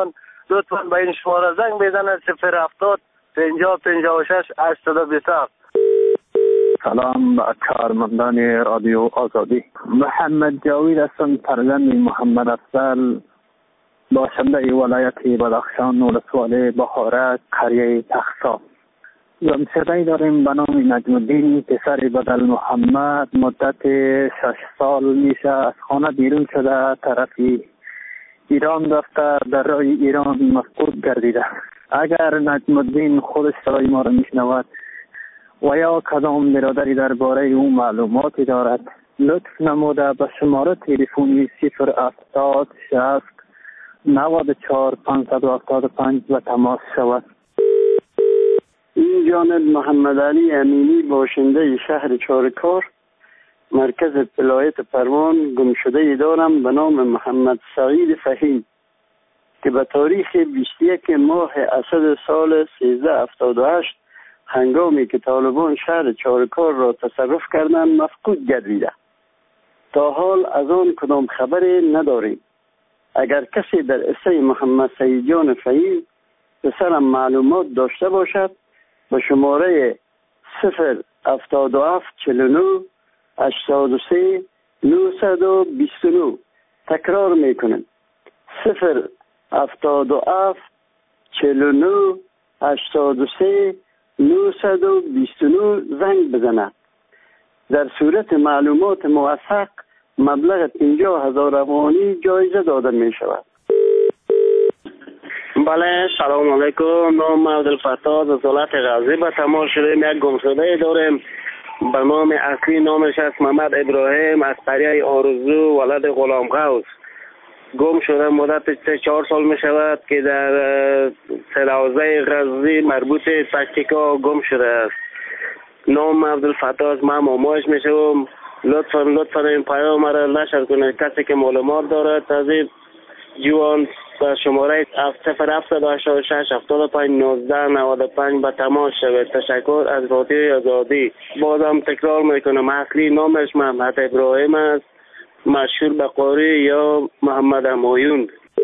لطفا به این شماره زنگ بزنید صفر هفتاد پنجاه پنجاه و شش هشتاد و بیست. سلام به کارمندان رادیو آزادی. محمد جاوید هستم، فرزند محمد افضل، باشنده ولایت بدخشان، ولسوالی بهارک، قریه تخصا. گمشده‌ای داریم به نام نجم الدین، پسر بدل محمد. مدت شش سال میشه از خانه بیرون شده، طرفی ایران رفته، در راه ایران مفقود گردیده. اگر نجم الدین خودش صدای ما را میشنود و یا کدام برادری درباره او معلوماتی دارد، لطف نموده به شماره تلفنی صفر هفتاد شصت نود و چهار پانصد و هفتاد و پنج به تماس شود. این جانب محمد علی امینی، باشنده شهر چارکار، مرکز ولایت پروان، گمشده دارم به نام محمد سعید فهیم که به تاریخ بیست و یک ماه اسد سال سیزده هفتاد و هشت هنگامی که طالبان شهر چارکار را تصرف کردند مفقود گردیده. تا حال از آن کدام خبری نداریم. اگر کسی در قصه محمد سعید جان فهیم پسرم معلومات داشته باشد به شماره صفر هفتاد و هفت چهل و نه هشتاد و سه نهصد و بیست و نه تکرار میکنم صفر هفتاد و هفت چهل و نه هشتاد و سه نهصد و بیست و نه زنگ بزند. در صورت معلومات موثق مبلغ پنجاه هزار افغانی جایزه داده می شود. بله، سلام علیکم. نام عبدالفتاح از ولایت غزنی به تماس شدیم. یک گمشده داریم به نام اصلی نامش است محمد ابراهیم از قریه آرزو، ولد غلام غوث. گم شده مدت سه چهار سال می شود که در سرحوزه غزنی مربوط پکتیکا گم شده است. نام عبدالفتاح است، من مامایش می شوم. لطفا لطفا این پیام را نشر کنید. کسی که معلومات دارد از این جوان به شماره صفر هفتاد و هشتاد و شش هفتاد و پنج نوزده نود و پنج به تماس شود. تشکر از رادیو آزادی. بازم تکرار میکنم اصلی نامش محمد ابراهیم است، مشهور به قاری یا محمد همایون.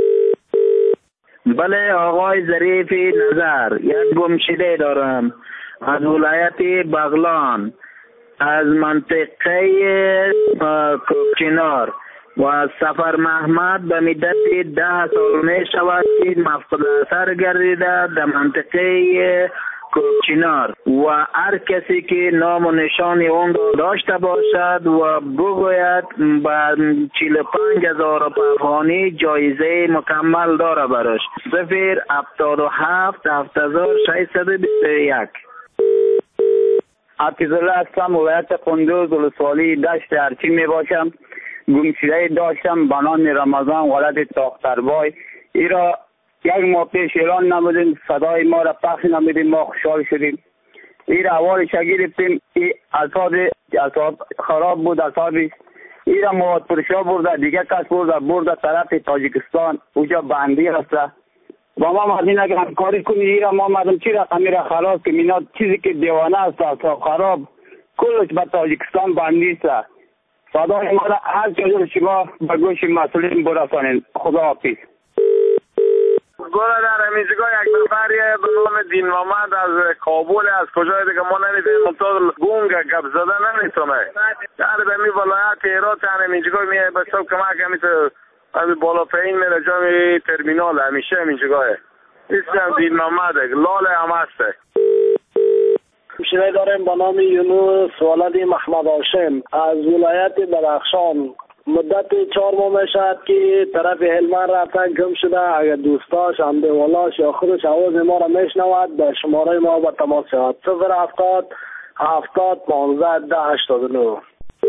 بله آقای ظریف نظر، یک گمشده دارم از ولایت بغلان، از منطقه کوکنار و سفر محمد به مدت ده سال می شود که مفقود اثر گردیده در منطقه کوکنار و هر کسی که نام و نشان اون را داشته باشد و بگوید به چهل و پنج هزار افغانی جایزه مکمل داره براش. صفر هفتاد و هفت هفت هزار ششصد و بیست و یک. حفیظالله هستم، ولایت قندوز، ولسوالی دشت ارچی می باشم. گمشده داشتم به نام رمضان، ولد تاختربای. ای را یک ماه پیش اعلان نمودیم، صدای ما را پخش نمودیم، ما خوشحال شدیم. ای را اولش گرفتیم، ای اعصاب اعصاب خراب بود اعصابش. ای را مواد پرشا برده، دیگه کس برده برده طرف تاجیکستان، اونجا بندی هسته. با ما مردین اگر همکاری کنی ای را ما مردم چی رقمی را خلاص که اینا چیزی که دیوانه است اعصاب خراب کلش به تاجیکستان بندی است. صدای ما را هر جا شما به گوش مسئولین برسانید. خدا حافظ. گوره در همیزگاه یک نفری به نام دین محمد از کابل، از کجای دیگه ما نمیتونیم منطقه گونگ گپ زده نمیتونه در به می ولایت ایران تن همیزگاه میه به سب کمک همیتونه از بالا پایین میره جا ترمینال همیشه همیزگاهه. اسم دین محمد لال هم هسته. گمشده داریم به نام یونس ولد محمد هاشم از ولایت بدخشان. مدت چهار ماه میشد که طرف هلمند رفتن گم شده. اگر دوستاش، همدیوالاش یا خودش آواز ما را میشنود به شماره ما با تماس شود. صفر هفتاد هفتاد پانزده ده هشتاد و نه.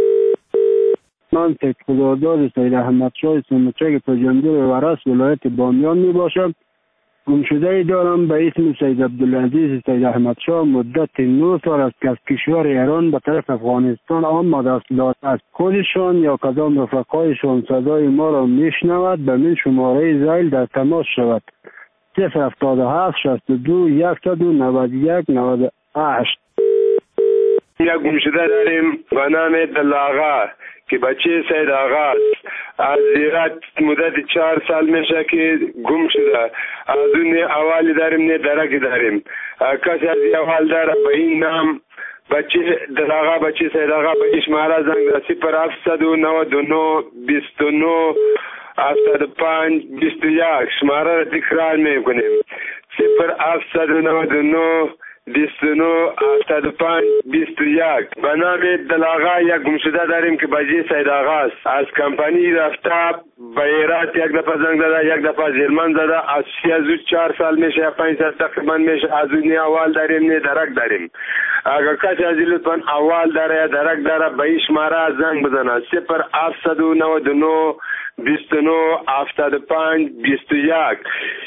من سید خداداد سید احمد شاه سمچک پجندر ورس ولایت بامیان می باشم. گمشده دارم به اسم سید عبدالعزیز سید احمد شاه. مدت نه سال است که از کشور ایران به طرف افغانستان آمده است. از خودشان یا کدام رفقایشان صدای ما را میشنود به من شماره زیل در تماس شود. صفر هفتاد و هفت شصت و دو صد و نود و یک نود و هشت. یک گمشده داریم به نام دلاغا که بچه سید آغا از زیرات مدت چهار سال میشه که گم شده. از اون اوالی داریم نه درکی داریم. کسی از اول داره به این نام بچه دلاغا بچه سید آغا به این شماره زنگ ده صفر هفتصد و نود و نه بیست و نه هفتاد و پنج بیست و یک. شماره را تکرار میکنیم صفر هفتصد و نود و نه بیست و نه هفتاد و پنج بیست و یک. به نام دلاغا یک گمشده داریم که بچه سید آغا است. از کمپانی رفته به ایرات یک دفعه زنگ زده، یک دفعه زیرمن زده. از سی از او چهار سال میشه یا پنج سال تقریبا میشه. از اون نه اول داریم نه درک داریم. اگر کسی از لطفا اول داره یا درک داره به این شماره زنگ بزنه صفر هفتصد و نود و نه بیست و نه هفتاد و پنج بیست و یک.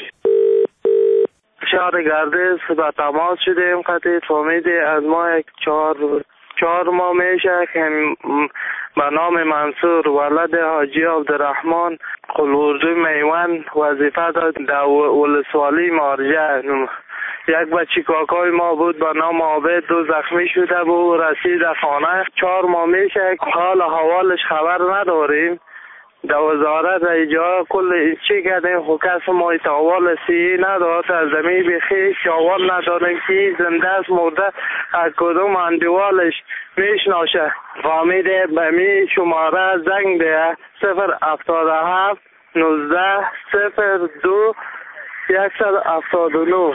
شهر گردش به تماس شدیم. قطعی فهمیدی از ما یک چهار چهار ماه میشه که به نام منصور ولد حاجی عبدالرحمن قلوردو میوان وظیفه داد در ولسوالی مارجه. یک بچه کاکای ما بود به نام عابد دو زخمی شده بود رسید خانه. چهار ماه میشه حال حوالش خبر نداریم. در وزارت ایجا کل چی کردیم خو کس ما تاوال سی ندارد. از زمین بخی شاوال نداریم که زنده است مرده از کدوم اندوالش میشناشه. فهمیده به می شماره زنگ ده صفر هفتاد و هفت نوزده صفر دو یکصد هفتاد و نه.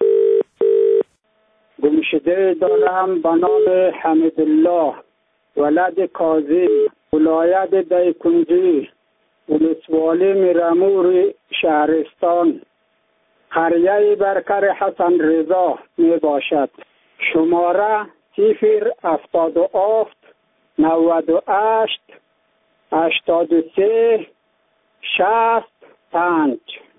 گمشده دارم به نام حمدالله ولد کاظم ولایت دایکنجی ولسوالی میرمور شهرستان قریه برکر حسن رضا می باشد. شماره صفر هفتاد و هفت نود و هشت هشتاد و سه شصت پنج.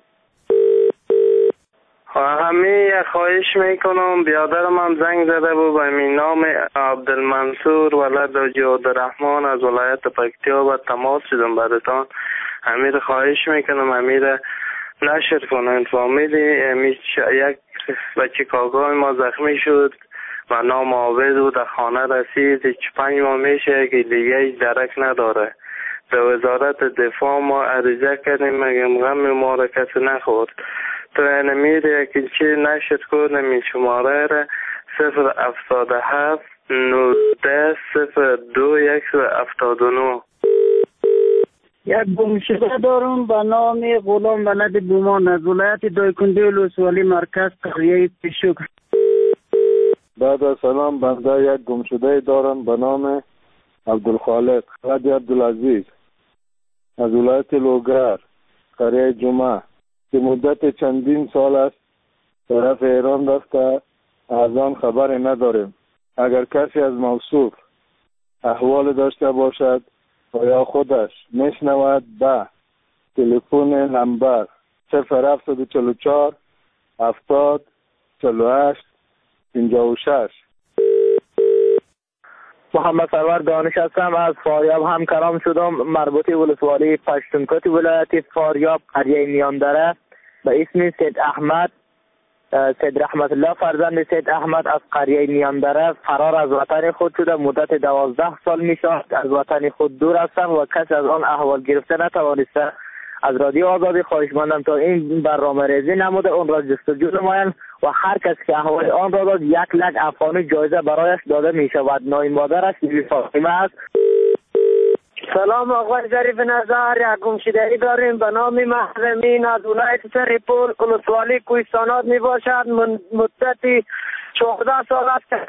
همه خواهش میکنم بیادرم هم زنگ زده بود به می نام عبدالمنصور ولد حاجی عبدالرحمن از ولایت پکتیا و تماس شدم براتان. امیر خواهش میکنم امیر نشر کنن. فامیلی امیر یک بچه کاکای ما زخمی شد و نام عابد و در خانه رسید. پنج ماه میشه که دیگه هیچ درک نداره. به وزارت دفاع ما عریضه کردیم مگم غم ما را کسی نخورد. تو انمیر یکی چی نشد کنه می شماره را صفر هفتاد و هفت نوزده صفر دو یکصد هفتاد و نه. یک گمشده دارم به نام غلام ولد بومان از ولایت دایکنډي ولسوالی مرکز قریه پیشوک. بعد از سلام بنده یک گمشده دارم به نام عبدالخالق ولد عبدالعزیز از ولایت لوگر قریه جمعه که مدت چندین سال است طرف ایران رفته. از آن خبری نداریم. اگر کسی از موصوف احوال داشته باشد و یا خودش میشنود به تلفن نمبر صفر هفتصد و چهل و چهار هفتاد چهل و هشت پنجاه و شش. محمد سرور دانش هستم از فاریاب همکلام شدم مربوطی ولسوالی پشتونکوت ولایت فاریاب قریه میاندره به اسم سید احمد سید رحمت الله فرزند سید احمد از قریه میاندره فرار از وطن خود شده. مدت دوازده سال می شود از وطن خود دور هستم و کسی از آن احوال گرفته نتوانسته. از رادیو آزادی خواهش مندم تا این برنامه ریزی نموده اون را جستجو نمایند و هر کسی که احوال آن را داد یک لک افغانی جایزه برایش داده می شود. نام مادرش بیبی فاطمه است. سلام آقای ظریف نظر. یک گمشده‌ای داریم به نام محرمین از ولایت سرپل ولسوالی کوهستانات می باشد. مدتی چهارده سال است که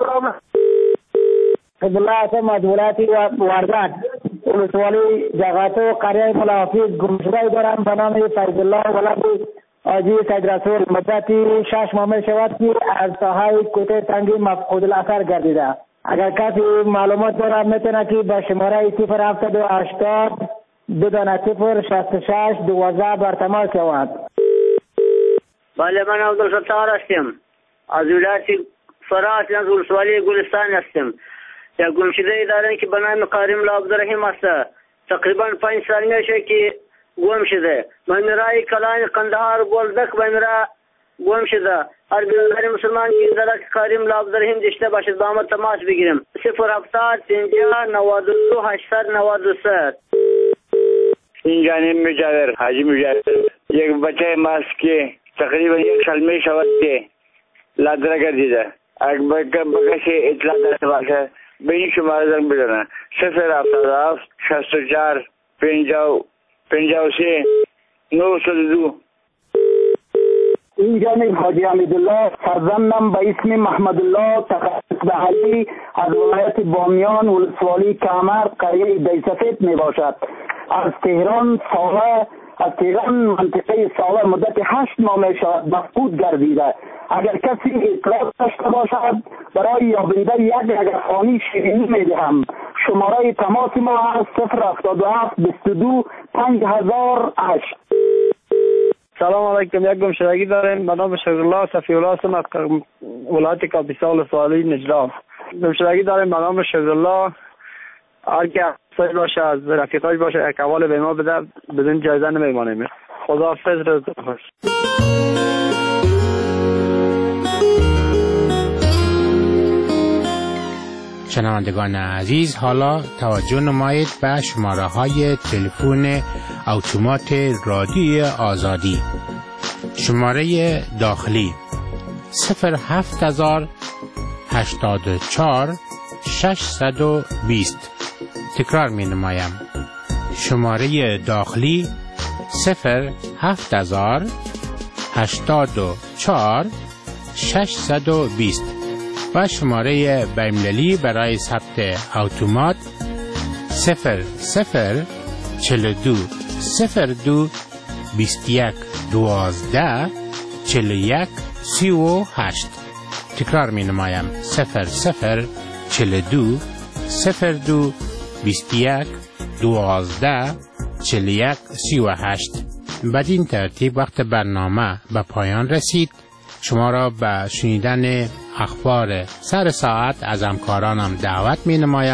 قبله هستم از ولایت وردک ولسوالی جغاتو قریه ملافیز. گمشده‌ای دارم به نام فیض الله ولد حاجی سید رسول. مدتی شش ماه می شود که از ساحه کوته تنگی مفقود الاثر گردیده. اگر کسی معلومات داره میتونه که به شماره صفر هفتاد و هشتاد دو دانه صفر شصت و شش دوازده بر تماس شود. بله من عبدالستار هستم از ولایت فرات از ولسوالی گلستان هستم. یک گمشده‌ای دارن که به نام کاریم الله عبدالرحیم است. تقریبا پنج سال میشه که گم شده. من رای کلان قندهار بولدک من را گم شده. هر برادر مسلمان که در کاریم لاب داریم داشته باشد با ما تماس بگیریم. صفر هفتاد پنجاه نود و دو هشتصد نود و سه. این جانب مجاور حاجی مجاور یک بچه ماست که تقریبا یک سال می شود که لادره گردیده. اگر بکسی اطلاع داشته باشه به این شماره زنگ بزنه. صفر هفتاد و هفت شصت و چهار پنجاه پنجاه و سه نود و دو. این جانب حاجی حمیدالله فرزندم به اسم محمد الله تخصص به حلی از ولایت بامیان ولسوالی کمر قریه دیسفید می باشد. از تهران ساله از تهران منطقه ساله مدت هشت ماه می شود مفقود گردیده. اگر کسی اطلاع داشته باشد برای یابنده یک رگرخانی شیرینی می دهم. شماره تماس ما از صفر هفتاد و هفت بیست و دو پنج هزار هشت. سلام علیکم. یک گمشدگی داریم به نام شکرالله صفی الله هستم از ولایت کاپیسا ولسوالی نجران. گمشدگی داریم به نام شکرالله. هر کی سایل باشه از رفیقاش باشه یک حواله به ما بده بدون جایزه نمیمانیم. خداحافظ. روزتون خوش. شنوندگان عزیز، حالا توجه نمایید به شماره های تلفن اتومات رادیوی آزادی. شماره داخلی صفر هفت هزار هشتاد و چهار ششصد و بیست. تکرار می نمایم. شماره داخلی صفر هفت هزار هشتاد و چهار ششصد و بیست و شماره بین‌المللی برای ثبت اتومات صفر صفر چهل و دو صفر دو بیست و یک دوازده چهل و یک سی و هشت. تکرار می نمایم. صفر صفر چهل و دو صفر دو بیست و یک دوازده چهل و یک سی و هشت. بدین ترتیب وقت برنامه به پایان رسید. شما را به شنیدن اخبار سر ساعت از همکارانم دعوت می نمایم.